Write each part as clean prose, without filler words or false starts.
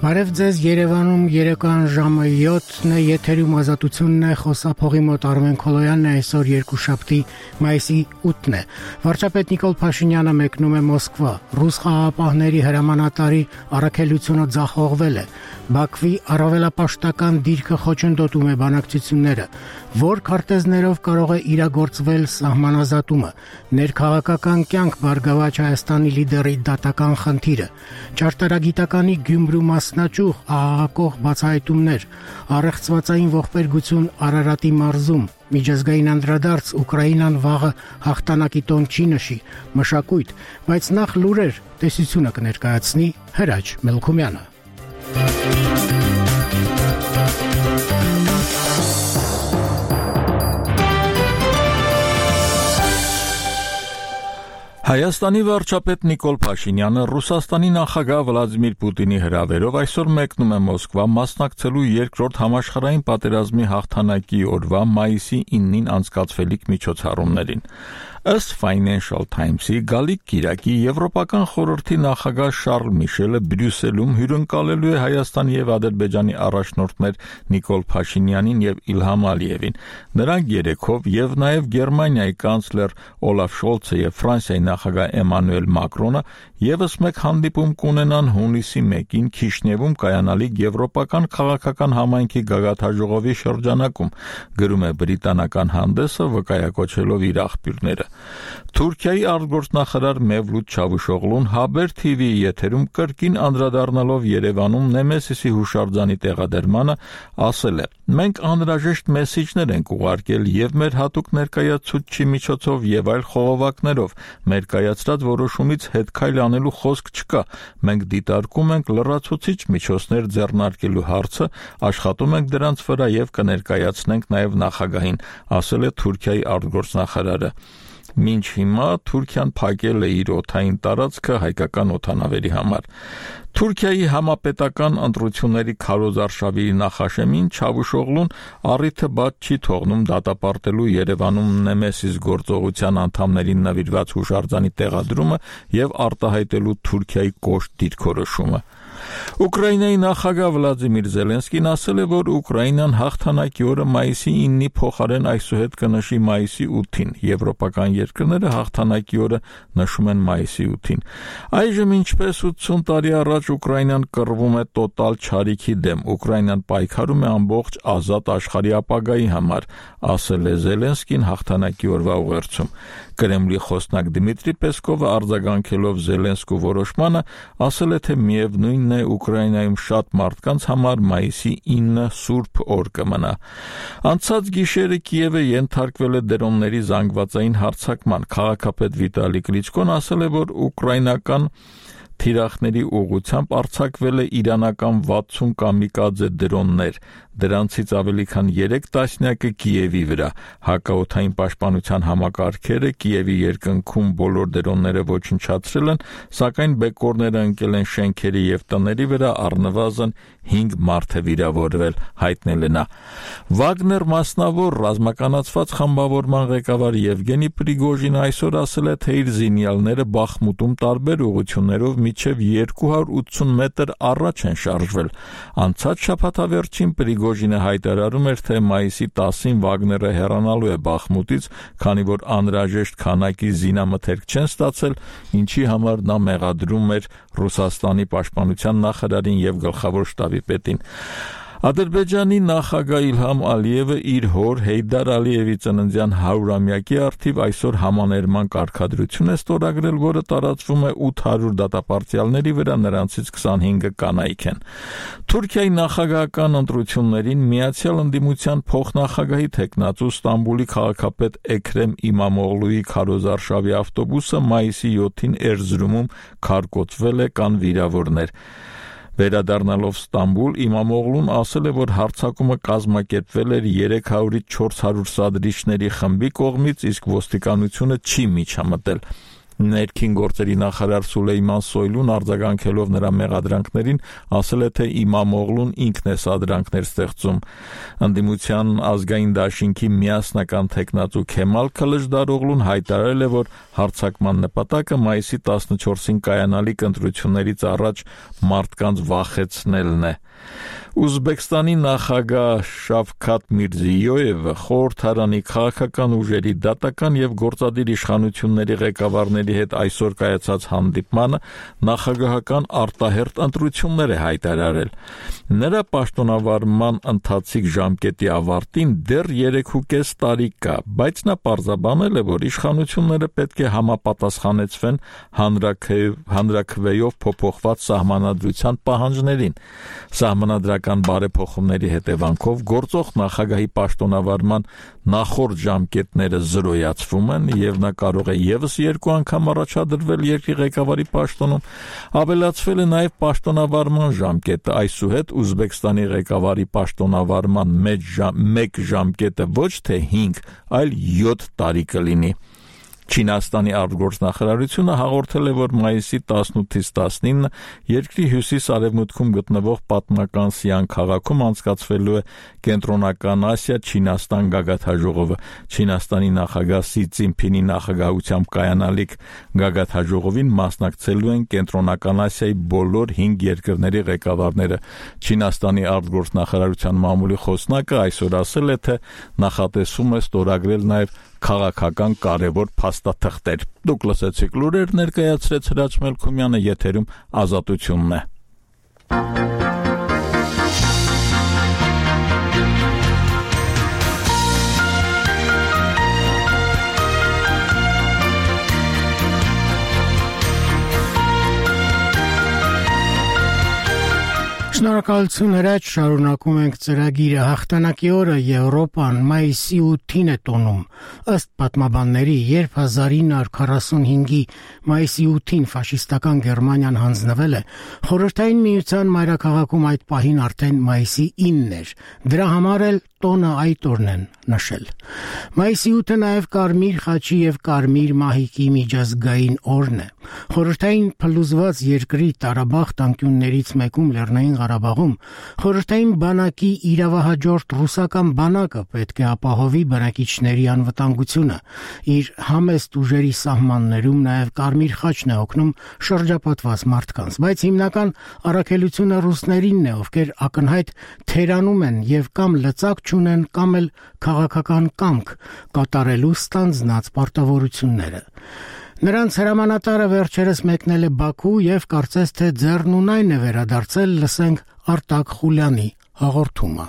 Բարև ձեզ Երևանում երեկոյան ժամը 7-ն է, եթերում ազատությունն է, խոսափողի մոտ Արմեն Քոլոյանն է, այսօր երկուշաբթի մայիսի 8-ն է։ Վարչապետ Նիկոլ Փաշինյանը մեկնում է Մոսկվա։ Ռուս խաղաղապահների հրամանատարի առաքելությունը ձախողվել է։ Բաքվի առավելապաշտական դիրքը խոչընդոտում է բանակցությունները։ Որ քարտեզներով կարող է իրագործվել սահմանազատումը։ Ներքաղաքական կյանք Բարգավաճ Հայաստանի լիդերի դատական խնդիրը։ Ճարտարագիտականի Գյումրու մասնաճյուղ ահաղակող բացահայտումներ, առեղծվածային ողբերգություն Արարատի մարզում, միջազգային անդրադարձ Ուկրաինան վաղը հաղթանակի տոն չի նշի, մշակույթ, բայց նախ լուրեր, տեսությունը կներկայացնի Հրաչ Մելքումյանը։ Հայաստանի վարչապետ Նիկոլ Փաշինյանը Ռուսաստանի նախագահ Վլադիմիր Պուտինի հրավերով այսօր մեկնում է Մոսկվա մասնակցելու երկրորդ համաշխարհային պատերազմի հաղթանակի օրվա մայիսի 9-ին անցկացվելիք միջոցառումներին։ Ըստ Financial Times-ի գալիք կիրակի Եվրոպական խորհրդի նախագահ Շարլ Միշելը Բրյուսելում հյուրընկալելու է Հայաստանի եւ Ադրբեջանի առաջնորդներ Նիկոլ Փաշինյանին եւ Իլհամ Ալիևին։ Նրանք երեքով եւ նաեւ Գերմանիայի կանցլեր Օլաֆ Շոլցը եւ Ֆրանսիայի նախագահ Էմանուել Մակրոնը եւս մեկ հանդիպում կունենան հունիսի 1-ին Քիշնևում կայանալիք Եվրոպական քաղաքական համայնքի գագաթաժողովի շրջանակում, գրում է բրիտանական հանդեսը վկայակոչելով իր աղբյուրները։ Թուրքիայի արտգործնախարար Մևլութ Չավուշօղլուն Haber TV-ի եթերում կրկին անդրադառնալով Երևանում Նեմեսիսի հուշարձանի տեղադրմանը ասել է. «Մենք անհրաժեշտ մեսիջներ ենք ուղարկել եւ մեր հատուկ ներկայացուցչի միջոցով եւ այլ խողովակներով, մեր կայացրած որոշումից հետ քայլ անելու խոսք չկա, մենք դիտարկում ենք լրացուցիչ միջոցներ ձեռնարկելու հարցը, աշխատում ենք դրանց վրա եւ կներկայացնենք նաեւ նախագահին», ասել է Թուրքիայի արտգործնախարարը։ Մինչ հիմա Թուրքիան փակել է իր օդային տարածքը հայկական օդանավերի համար։ Թուրքիայի համապետական ընտրությունների քարոզարշավի նախաշեմին Չավուշօղլուն առիթը բաց չի թողնում դատապարտելու Երևանում Նեմեսիս գործողության անդամներին նվիրված հուշարձանի տեղադրումը եւ արտահայտելու Թուրքիայի կոշտ դիրքորոշումը։ Ուկրաինայի նախագահ Վլադիմիր Զելենսկին ասել է, որ Ուկրաինան հաղթանակի օրը մայիսի 9-ի փոխարեն այսուհետ կնշի մայիսի 8-ին։ Եվրոպական երկրները հաղթանակի օրը նշում են մայիսի 8-ին։ Այժմ ինչպես 80 տարի առաջ Ուկրաինան կռվում է տոտալ չարիքի դեմ, Ուկրաինան պայքարում է ամբողջ ազատ աշխարհի ապագայի համար, ասել է Զելենսկին հաղթանակի օրվա ուղերձում։ Կրեմլի խոսնակ Դմիտրի Պեսկովը արձագանքելով Զելենսկու որոշմանը ասել է, թե միևնույնն է Ուկրաինայում շատ մարդկանց համար մայիսի 9-ը սուրբ օր կմնա։ Անցած գիշերը Կիևը ենթարկվել է դրոնների զանգվածային հարձակման։ Քաղաքապետ Վիտալի Կլիչկոն ասել է, որ ուկրաինական թիրախների ուղղությամբ արձակվել է իրանական 60 կամիկադզե դրոններ, դրանցից ավելի քան 3 տասնյակը Կիևի վրա։ Հակաօդային պաշտպանության համակարգերը Կիևի երկնքում բոլոր դրոնները ոչնչացրել են, սակայն բեկորները ընկել են շենքերի եւ տների վրա, առնվազն 5 մարդ է վիրավորվել, հայտնել է նա։ Վագներ մասնավոր ռազմականացված խմբավորման ղեկավար Եվգենի Պրիգոժինը այսօր ասել է, թե իր զինյալները Բախմուտում տարբեր ուղղություններով մինչև 280 մետր առաջ են շարժվել։ Անցած շաբաթավերջին Պրիգոժինը հայտարարում էր, թե մայիսի 10-ին Վագները հեռանալու է Բախմուտից, քանի որ անհրաժեշտ քանակի զինամթերք չեն ստացել, ինչի համար նա մեղադրում էր Ռուսաստանի պաշտպանության նախարարին եւ գլխավոր շտաբի պետին։ Ադրբեջանի նախագահ Իլհամ Ալիևը իր հոր Հեյդար Ալիևի ծննդյան 100-ամյակի առթիվ այսօր համաներման կարգադրություն է ստորագրել, որը տարածվում է 800 դատապարտյալների վրա, նրանցից 25-ը կանայք են։ Թուրքիայի նախագահական ընտրություններին Միացյալ Ընդդիմության փոխնախագահի թեկնածու Ստամբուլի քաղաքապետ Էքրեմ Իմամօղլուի քարոզարշավի ավտոբուսը մայիսի 7-ին Էրզրումում քարկոծվել է, կան վիրավորներ։ Վերադառնալով Ստամբուլ, Իմամօղլուն ասել է, որ հարձակումը կազմակերպվել էր 300-ից 400 սադրիչների խմբի կողմից, իսկ ոստիկանությունը չի միջամտել։ Ներքին գործերի նախարար Սուլեյման Սոյլուն արձագանքելով նրա մեղադրանքներին ասել է, թե Իմամ Օղլուն ինքն է սադրանքներ ստեղծում։ Ընդդիմության ազգային դաշինքի միասնական թեկնածու Քեմալ Քլժդարօղլուն հայտարարել է, որ հարձակման նպատակը մայիսի 14-ին կայանալիք ընտրություններից առաջ մարդկանց վախեցնելն է։ Ուզբեկստանի նախագահ Շավքաթ Միրզիյոևը խորհրդարանի քաղաքական ուժերի դատական եւ գործադիր իշխանությունների ղեկավարների հետ այսօր կայացած հանդիպմանը նախագահական արտահերթ ընտրություններ է հայտարարել։ Նրա պաշտոնավարման ընթացիկ ժամկետի ավարտին դեռ 3.5 տարի կա, բայց նա պարզաբանել է, որ իշխանությունները պետք է համապատասխանեցվեն հանրաքվեով փոփոխված սահմանադրության պահանջներին։ Սահմանադրական բարեփոխումների հետևանքով գործող նախագահի պաշտոնավարման նախորդ ժամկետները զրոյացվում են եւ նա կարող է եւս 2 անգամ առաջադրվել երկրի ղեկավարի պաշտոնում։ Ավելացվել է նաեւ պաշտոնավարման ժամկետը, այսուհետ Ուզբեկստանի ղեկավարի պաշտոնավարման մեկ ժամկետը ոչ թե 5, այլ 7 տարի կլինի։ Չինաստանի արտգործնախարարությունը հաղորդել է, որ մայիսի 18-ից 19 երկրի հյուսիս-արևմուտքում գտնվող պատմական Սիան քաղաքում անցկացվելու է Կենտրոնական Ասիա Չինաստան գագաթաժողովը։ Չինաստանի նախագահ Սի Ցզինփինի նախագահությամբ կայանալիք գագաթաժողովին մասնակցելու են Կենտրոնական Ասիայի բոլոր 5 երկրների ղեկավարները։ Չինաստանի արտգործնախարարության մամուլի խոսնակը այսօր ասել է, թե նախատեսվում է ստորագրել նաև քաղաքական կարևոր փաստաթղթեր։ Դուք լսեցիք լուրեր ներկայացրեց Հրաչ Մելքումյանը, եթերում Ազատությունն է։ Շնորհակալություն Հրաչ, շարունակում ենք ծրագիրը։ Հաղթանակի օրը Եվրոպան մայիսի 8-ին է տոնում։ Ըստ պատմաբանների, երբ 1945-ի մայիսի 8-ին ֆաշիստական Գերմանիան հանձնվել է, Խորհրդային Միության մայրաքաղաքում այդ պահին արդեն մայիսի 9-ն էր։ Դրա համար էլ տոնը այդ օրն են նշել։ Մայիսի 8-ը նաև Կարմիր խաչի եւ Կարմիր մահիկի միջազգային օրն է։ Խորհրդային փլուզված երկրի տարաբախտ անկյուններից մեկում Լեռնային Ղարաբաղում խորհրդային բանակի իրավահաջորդ ռուսական բանակը պետք է ապահովի բնակիչների անվտանգությունը։ Իր համեստ ուժերի սահմաններում նաև Կարմիր խաչն է օգնում շրջապատված մարդկանց, բայց հիմնական առաքելությունը ռուսներինն է, ովքեր ակնհայտ թերանում են եւ կամ լծակ չունեն, կամ էլ քաղաքական կամք կատարելու ստանձնած պարտավորությունները։ Նրանց հրամանատարը վերջերս մեկնել է Բաքու եւ կարծես թե ձեռնունայն է վերադարձել, լսենք Արտակ Խուլյանի հաղորդումը։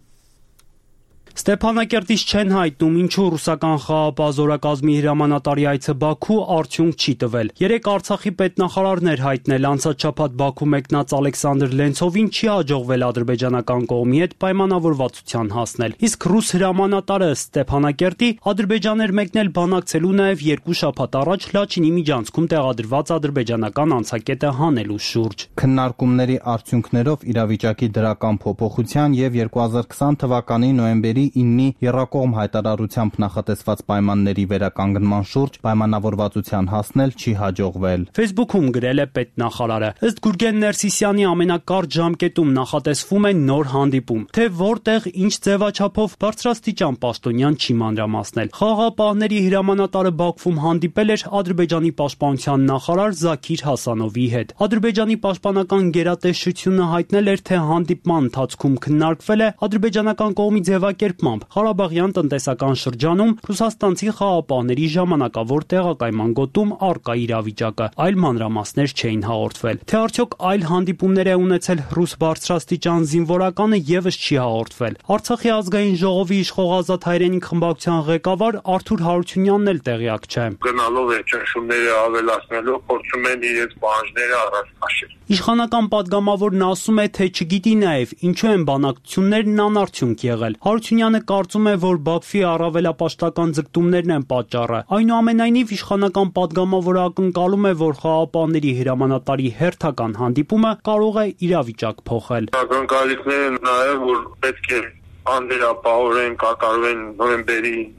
Ստեփանակերտից չեն հայտնում, ինչու ռուսական խաղապահ զորակազմի հրամանատարի այցը Բաքու արդյունք չի տվել։ Երեք Արցախի պետնախարարն էր հայտնել, անցած շաբաթ Բաքու մեկնած Ալեքսանդր Լենցովին չի հաջողվել ադրբեջանական կողմի հետ պայմանավորվածության հասնել։ Իսկ ռուս հրամանատարը Ստեփանակերտի Ադրբեջան էր մեկնել բանակցելու նաև 2 շաբաթ առաջ Լաչինի միջանցքում տեղադրված ադրբեջանական անցակետը հանելու շուրջ։ Քննարկումների արդյունքներով իրավիճակի դրական փոփոխության եւ 2020 թվականի նոյեմբերի 9-ի եռակողմ հայտարարությամբ նախատեսված պայմանների վերականգնման շուրջ պայմանավորվածության հասնել չի հաջողվել։ Facebook-ում գրել է պետնախարարը։ Ըստ Գուրգեն Ներսիսյանի ամենակարճ ժամկետում նախատեսվում է նոր հանդիպում, թե որտեղ ինչ ձևաչափով բարձրաստիճան պաշտոնյան չի մանրամասնել։ Խաղաղապահների հրամանատարը Բաքվում հանդիպել էր Ադրբեջանի պաշտպանության նախարար Զաքիր Հասանովի հետ։ Ադրբեջանի պաշտպանական գերատեսչությունը հայտնել էր, թե հանդիպման ընթացքում քննարկվել է ադրբեջանական կողմի ձևակերպմամբ Ղարաբաղյան տնտեսական շրջանում ռուսաստանցի խաղապահների ժամանակավոր տեղակայման գոտում առկա իրավիճակը, այլ մանրամասներ չէին հաղորդվել։ Թե արդյոք այլ հանդիպումներ է ունեցել ռուս բարձրաստիճան զինվորականը եւս չի հաղորդվել։ Արցախի ազգային ժողովի իշխող Ազատ հայրենիք խմբակցության ղեկավար Արթուր Հարությունյանն էլ տեղյակ չէ։ Գնալով է ճնշումները ավելացնելով փորձում են իրենց պահանջները առաջ քաշել։ Իշխանական падգամավորն ասում է, թե չգիտի նաև ինչու են բանակցություններն անարդյունք եղել։ Հարությունյանը կարծում է, որ Բաքվի առավելապաշտական ձգտումներն են պատճառը։ Այնուամենայնիվ իշխանական падգամավորը ակնկալում է, որ խաղապահների հրամանատարի հերթական հանդիպումը կարող է իրավիճակ փոխել։ Ակնկալիքները նաև որ պետք է անվերապահորեն կատարվեն նոյեմբերի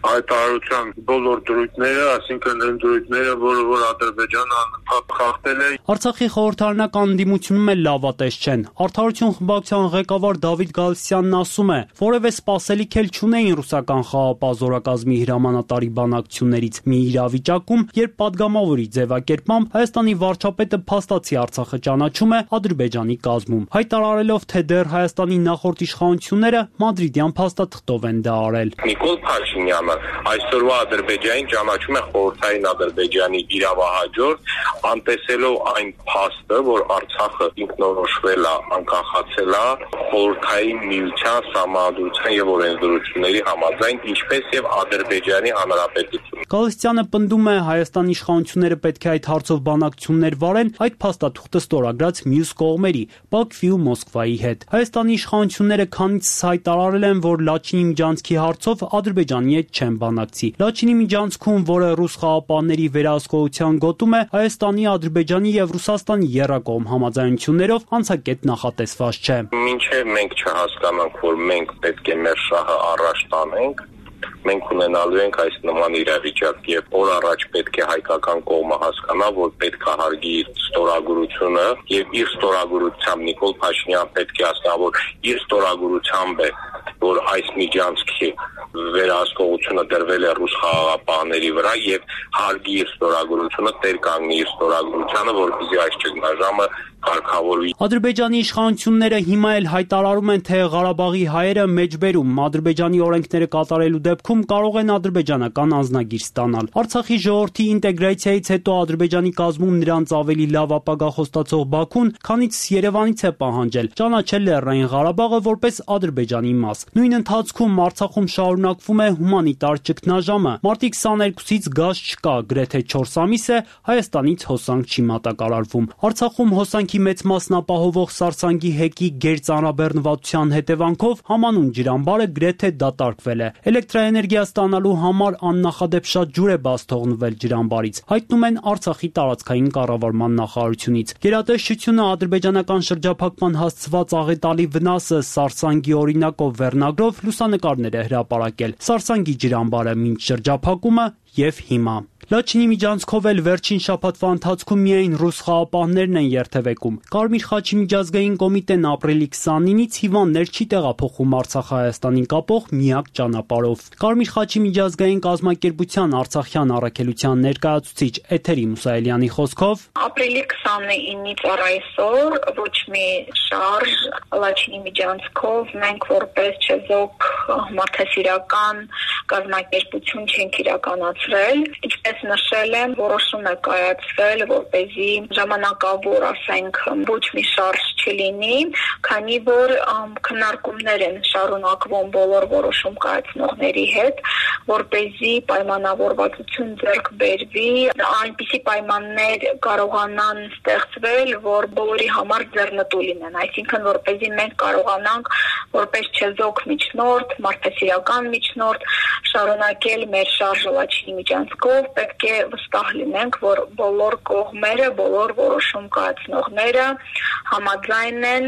հայտարարության բոլոր դրույթները, այսինքն այն դրույթները, որ Ադրբեջանը խախտել է։ Արցախի խորհրդարանական ընդդիմությունում էլ լավատես չեն։ Արդարություն խմբակցության ղեկավար Դավիթ Գալստյանն ասում է, որևէ սպասելիք էլ չունեին ռուսական խաղապահ զորակազմի հրամանատարի բանակցություններից մի իրավիճակում, երբ падգամավորի ձևակերպմամբ Հայաստանի վարչապետը փաստացի Արցախը ճանաչում է Ադրբեջանի կազմում, հայտարարելով, թե դեռ Հայաստանի նախորդ իշխանությունները մադրիդյան փաստաթղթով են դա արել։ Նիկոլ Փաշինյանը այսօրվա Ադրբեջանին ճանաչում է խորհրդային Ադրբեջանի իրավահաջորդ, անտեսելով այն փաստը, որ Արցախը ինքնորոշվել է, անկախացել է խորհրդային միության, սահմանադրության եւ օրենսդրությունների համաձայն, ինչպես եւ Ադրբեջանի Հանրապետությունը։ Գալստյանը պնդում է, Հայաստանի իշխանությունները պետք է այդ հարցով բանակցություններ վարեն այդ փաստաթուղթը ստորագրած մյուս կողմերի՝ Բաքվի ու Մոսկվայի հետ։ Հայաստանի իշխանությունները քանիցս հայտարարել են, որ Լաչինի միջանցքի հարցով Ադրբեջանի հետ չեն բանակցի։ Լաչինի միջանցքում, որը ռուս խաղապահների վերահսկողության գոտում է, Հայաստանի, Ադրբեջանի եւ Ռուսաստանի եռակողմ համաձայնություններով անցակետ նախատեսված չէ։ Մինչև մենք չհասկանանք, որ մենք պետք է մեր շահը առաջ տանենք, մենք ունենալու ենք այս նման իրավիճակ եւ օր առաջ պետք է հայկական կողմը հասկանա, որ պետք է հարգի իր ստորագրությունը եւ իր ստորագրությամբ Նիկոլ Փաշինյան պետք է հասկանա, որ իր ստորագրությամբ է, որ այս միջանցքի վերահսկողությունը դրվել է ռուս խաղաղապահների վրա եւ հարգի իր ստորագրությունը, տեր կանգնի իր ստորագրությանը, որպեսզի այս ճգնաժամը կարգավորվի։ Ադրբեջանի իշխանությունները հիմա էլ հայտարարում են, թե Ղարաբաղի հայերը մեջբերում Ադրբեջանի օրենքները կատարելու դեպքում կարող են ադրբեջանական անձնագիր ստանալ։ Արցախի ժողովրդի ինտեգրացիայից հետո Ադրբեջանի կազմում նրանց ավելի լավ ապագա խոստացող Բաքուն, քանից Երևանից է պահանջել ճանաչել Լեռնային Ղարաբաղը որպես Ադրբեջանի մաս։ Նույն ընթացքում Արցախում շարունակվում է հումանիտար ճգնաժամը։ Մարտի 22-ից գազ չկա, գրեթե 4 ամիս է Հայաստանից հոսանք չի մատակարարվում։ Արցախում հոսանքի մեծ մասն ապահովող Սարսանգի հեկի գերծանրաբեռնվածության հետևանքով համանուն ջրամբարը գրեթե դատարկվել է։ Էլեկտրաէներգիա ստանալու համար աննախադեպ շատ ջուր է բաց թողնվել ջրամբարից, հայտնում են Արցախի տարածքային կառավարման նախարարությունից։ Գերատեսչությունը ադրբեջանական շրջափակման հասցված աղետալի վնասը Սարսանգի օրինակով վերնագրով լուսանկարներ է հրապարակել։ Սարսանգի ջրամբարը մինչ շրջափակումը եւ հիմա։ Լաչինի միջանցքով էլ վերջին շաբաթվա ընթացքում միայն ռուս խաղապահներն են երթևեկում։ Կարմիր խաչի միջազգային կոմիտեն ապրիլի 29-ից հիվանդներ չի տեղափոխում Արցախ-Հայաստանին կապող միակ ճանապարհով։ Կարմիր խաչի միջազգային կազմակերպության Արցախյան առաքելության ներկայացուցիչ Էթերի Մուսայելյանի խոսքով ապրիլի 29-ից առ այսօր ոչ մի շարժ Լաչինի միջանցքով մենք որպես չեզոք մարդասիրական կազմակերպություն չենք իրականացրել, ինչպես նշել եմ, որոշում է կայացվել, որպեսզի ժամանակավոր, ասենք, ոչ մի շարժ չլինի, քանի որ քննարկումներ են շարունակվում բոլոր որոշում կայացնողների հետ, որպեսզի պայմանավորվածություն ձեռք բերվի, այնպիսի պայմաններ կարողանան ստեղծվել, որ բոլորի համար ձեռնտու լինեն, այսինքն որպեսզի մենք կարողանանք որպես չեզոք միջնորդ, մարդասիրական միջնորդ շարունակել մեր շարժը Լաչինի միջանցքով, պետք է վստահ լինենք, որ բոլոր կողմերը, բոլոր որոշում կայացնողները համաձայն են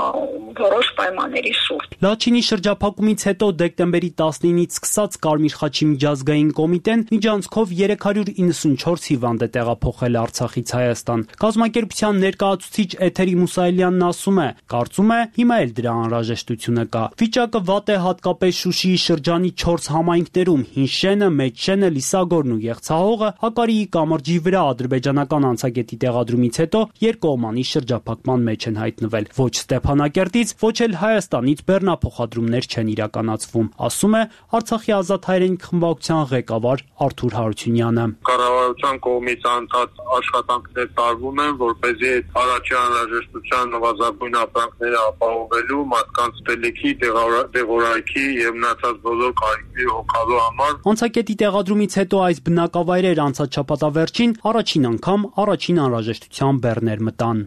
որոշ պայմանների շուրջ։ Լաչինի շրջափակումից հետո դեկտեմբերի 19-ից սկսած Կարմիր խաչի միջազգային կոմիտեն միջանցքով 394 հիվանդ է տեղափոխել Արցախից Հայաստան։ Կազմակերպության ներկայացուցիչ Էթերի Մուսայելյանն ասում է, կարծում է, հիմա էլ դրա անհրաժեշտությունը կա։ Վիճակը վատ է հատկապես Շուշիի շրջանի 4 համայնքներում՝ Հինշենը, Մեջշենը, Լիսագորն ու Եղցահողը Հակարիի կամրջի վրա ադրբեջանական անցագետի տեղադրումից հետո երկկողմանի շրջափակման մեջ են հայտնվել։ Ոչ Ստեփանակերտից, ոչ էլ Հայաստանից բեռնափոխադրումներ չեն իրականացվում, ասում է Արցախի ազատ հայրենիք խմբակցության ղեկավար Արթուր Հարությունյանը։ Կառավարության կողմից անընդհատ աշխատանքներ տարվում են, որպեսզի առաջի անհրաժեշտության նվազագույն ապրանքները ապահովելու, մարդկանց տելիքի, դեղորայքի եւ մնացած բոլոր կարիքների հոգալու համար։ Անցակետի տեղադրումից հետո այս բնակավայրեր անցած շաբաթավերջին առաջին անգամ առաջին անհրաժեշտության բեռներ մտան։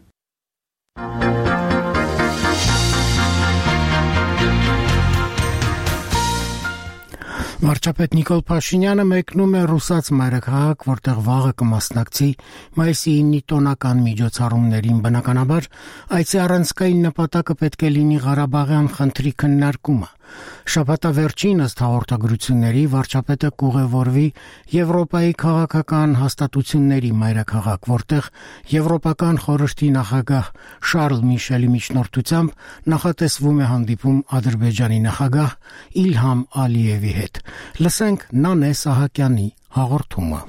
Վարչապետ Նիկոլ Փաշինյանը մեկնում է Ռուսաց մայրաքաղաք, որտեղ վաղը կմասնակցի մայիսի 9-ի տոնական միջոցառումներին։ Բնականաբար, այցի առանցքային նպատակը պետք է լինի Ղարաբաղյան խնդրի քննարկումը։ Շաբաթավերջին ըստ հաղորդագրությունների վարչապետը կուղևորվի Եվրոպայի քաղաքական հաստատությունների մայրաքաղաք, որտեղ Եվրոպական խորհրդի նախագահ Շարլ Միշելի միջնորդությամբ նախատեսվում է հանդիպում Ադրբեջանի նախագահ Իլհամ Ալիևի հետ։ Լսենք Նանե Սահակյանի հաղորդումը։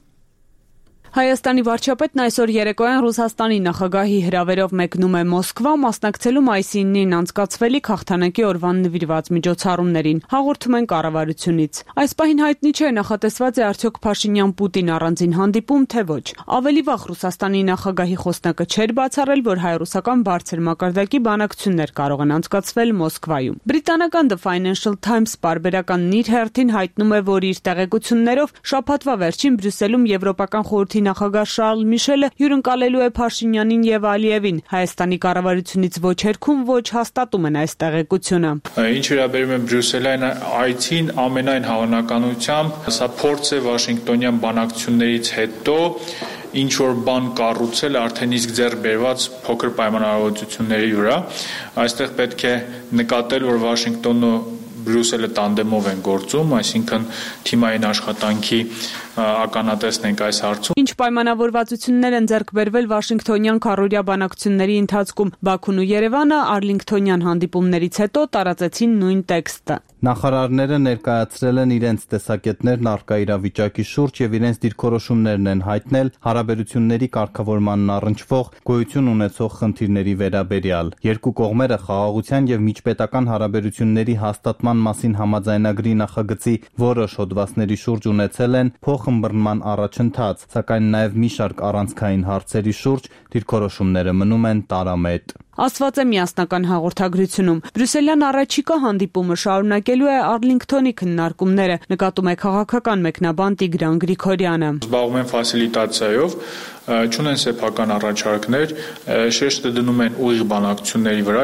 Հայաստանի վարչապետն այսօր երեկոյան Ռուսաստանի նախագահի հրավերով մեկնում է Մոսկվա, մասնակցելու մայիսի 9-ին անցկացվելիք հաղթանակի օրվան նվիրված միջոցառումներին։ Հաղորդում են կառավարությունից։ Այս պահին հայտնի չէ, նախատեսված է արդյոք Փաշինյան-Պուտին առանձին հանդիպում, թե ոչ։ Ավելի վաղ Ռուսաստանի նախագահի խոսնակը չէր բացառել, որ հայ-ռուսական բարձր մակարդակի բանակցություններ կարող են անցկացվել Մոսկվայում։ Բրիտանական The Financial Times պարբերականն իր հերթին հայտնում է, որ իր տեղեկություններով շաբաթվա վերջին Բրյուսելում Եվրոպական խորհրդի նախագահ Շարլ Միշելը հյուրընկալելու է Փաշինյանին եւ Ալիևին։ Հայաստանի կառավարությունից ոչ հերքում, ոչ հաստատում են այս տեղեկությունը։ Ինչ վերաբերում է Բրյուսելյան այցին, ամենայն հավանականությամբ սա փորձ է Վաշինգտոնյան բանակցություններից հետո ինչ որ բան կառուցել արդեն իսկ ձեռք բերված փոքր պայմանավորվածությունների վրա։ Այստեղ պետք է նկատել, որ Վաշինգտոնը Բրյուսելը տանդեմով են գործում, այսինքն թիմային աշխատանքի ականատեսն ենք այս հարցում։ Ինչ պայմանավորվածություններ են ձեռք բերվել Վաշինգտոնյան քառօրյա բանակցությունների ընթացքում։ Բաքուն ու Երևանը Արլինգթոնյան հանդիպումներից հետո տարածեցին նույն տեքստը։ Նախարարները ներկայացրել են իրենց տեսակետներն առկա իրավիճակի շուրջ եւ իրենց դիրքորոշումներն են հայտնել հարաբերությունների կարգավորմանն առնչվող գոյություն ունեցող խնդիրների վերաբերյալ։ Երկու կողմերը խաղաղության եւ միջպետական հարաբերությունների հաստատման մասին համաձայնագրի նախագծի որոշ հոդվածների շուրջ ունեցել են փոխըմբռնման առաջընթաց, սակայն նաեւ մի շարք առանցքային հարցերի շուրջ դիրքորոշումները մնում են տարամետ։ Ասված է միասնական հաղորդագրությունում։ Բրյուսելյան առաջիկա հանդիպումը շարունակելու է Արլինգթոնի քննարկումները, նկատում է քաղաքական մեկնաբան Տիգրան Գրիգորյանը։ Զբաղվում են ֆասիլիտացիայով, չունեն սեփական առաջարկներ, շեշտը դնում են ուղիղ բանակցությունների վրա,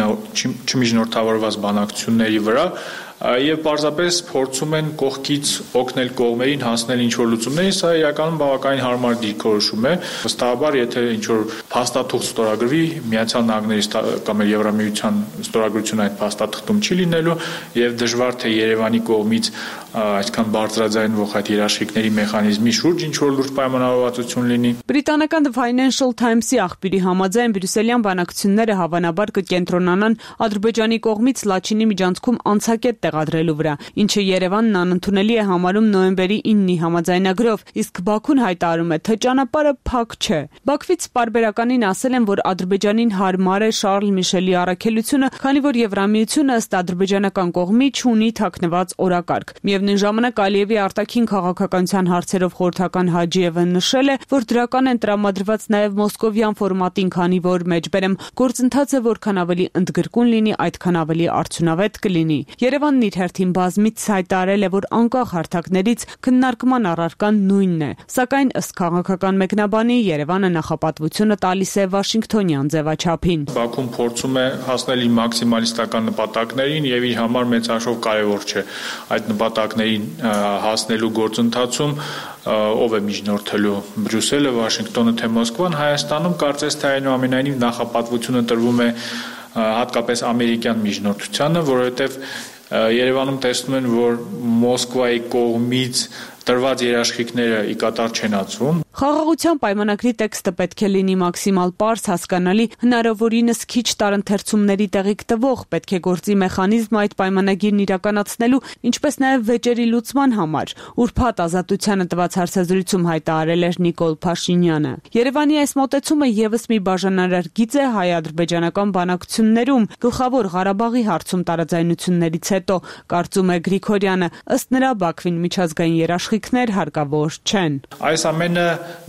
չմիջնորդավորված բանակցությունների վրա եւ պարզապես փորձում են կողքից օգնել կողմերին հասնել ինչ-որ լուծումների, սա իրականում բավականին հարմար դիրքորոշում է։ Վստահաբար, եթե ինչ-որ փաստաթուղթ ստորագրվի, Միացյալ Նահանգների կամ Եվրամիության ստորագրությունը այդ փաստաթղթում չի լինելու եւ դժվար թե Երևանի կողմից այսքան բարձրաձայնվող այդ երաշխիքների մեխանիզմի շուրջ ինչ-որ լուրջ պայմանավորվածություն լինի։ Բրիտանական The Financial Times-ի աղբյուրի համաձայն Բրյուսելյան բանակցությունները հավանաբար կկենտրոնանան Ադրբեջանի կողմից Լաչինի միջանցքում անցակետ տեղադրելու վրա, ինչը Երևանն անընդունելի է համարում նոյեմբերի 9-ի համաձայնագրով, իսկ Բաքուն հայտարարում է, թե ճանապարհը փակ չէ։ Բաքվից պարբերականին ասել են, որ Ադրբեջանին հարմար է Շարլ Միշելի առաքելությունը, քանի որ Եվրամիությունը ըստ ադրբեջանական կողմի չունի թաքնված օրակարգ։ Միևնույն ժամանակ Ալիևի արտաքին քաղաքականության հարցերով խորհրդական Հաջիևը նշել է, որ դրական են տրամադրված նաև մոսկովյան ֆորմատին, քանի որ մեջբերեմ գործընթացը որքան ավելի ընդգրկուն լինի, այդքան ավելի արդյունավետ կլինի։ Երևանն իր հերթին բազմից հայտարարել է, որ անկախ հարթակներից քննարկման առարկան նույնն է, սակայն ըստ քաղաքական մեկնաբանի Երևանը նախապատվությունը տալիս է Վաշինգտոնյան ձևաչափին։ Բաքուն փորձում է հասնել իր մաքսիմալիստական նպատակներին եւ իր համար մեծաշով կարեւոր չէ այդ նպատակներին հասնելու գործընթացում ով է միջնորդելու Բրյուսելը, Վաշինգտոնը թե Մոսկվան։ Հայաստանում կարծես թե այնուամենայնիվ նախապատվությունը տրվում է հատկապես ամերիկյան միջնորդությանը, որովհետեւ Երևանում տեսնում են, որ Մոսկվայի կողմից տրված երաշխիքները ի կատար չեն ածվում։ Խաղաղության պայմանագրի տեքստը պետք է լինի մաքսիմալ պարզ, հասկանալի, հնարավորինս քիչ տարընթերցումների տեղիք տվող, պետք է գործի մեխանիզմ այդ պայմանագիրն իրականացնելու, ինչպես նաև վեճերի լուծման համար։ Ուրբաթ Ազատությանը տված հարցազրույցում հայտարարել էր Նիկոլ Փաշինյանը։ Երևանի այս մոտեցումը եւս մի բաժանարար գիծ է հայ-ադրբեջանական բանակցություններում, գլխավոր Ղարաբաղի հարցում տարաձայնություններից հետո, կարծում է Գրիգորյանը, ըստ նրա Բաքվին միջազգային երաշխիքներ հարկավոր չեն։ Այս ամենը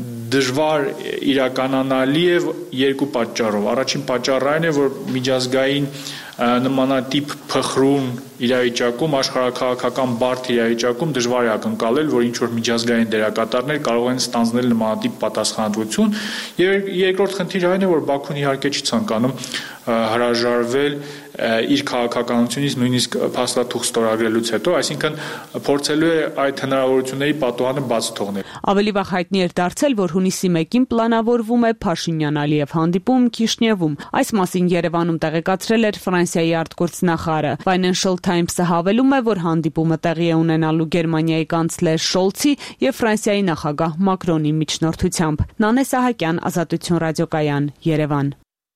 դժվար իրականանալի է երկու պատճառով։ Առաջին պատճառը այն է, որ միջազգային նմանատիպ փխրուն իրավիճակում, աշխարհաքաղաքական բարդ իրավիճակում դժվար է ակնկալել, որ ինչ որ միջազգային դերակատարներ կարող են ստանձնել նմանատիպ պատասխանատվություն։ Երկրորդ խնդիրը այն է, որ Բաքուն իհարկե չի ցանկանում հրաժարվել իր քաղաքականությունից նույնիսկ փաստաթուղթ ստորագրելուց հետո, այսինքն փորձելու է այդ հնարավորությունների պատուհանը բաց թողնել։ Ավելի վաղ հայտնի էր դարձել, որ հունիսի 1-ին պլանավորվում է Փաշինյան-Ալիև հանդիպում Քիշնևում։ Այս մասին Երևանում տեղեկացրել էր Ֆրանսիայի արտգործնախարարը։ Financial Times-ը հավելում է, որ հանդիպումը տեղի է ունենալու Գերմանիայի կանցլեր Շոլցի եւ Ֆրանսիայի նախագահ Մակրոնի միջնորդությամբ։ Նանե Սահակյան, Ազատություն ռադիոկայան, Երևան։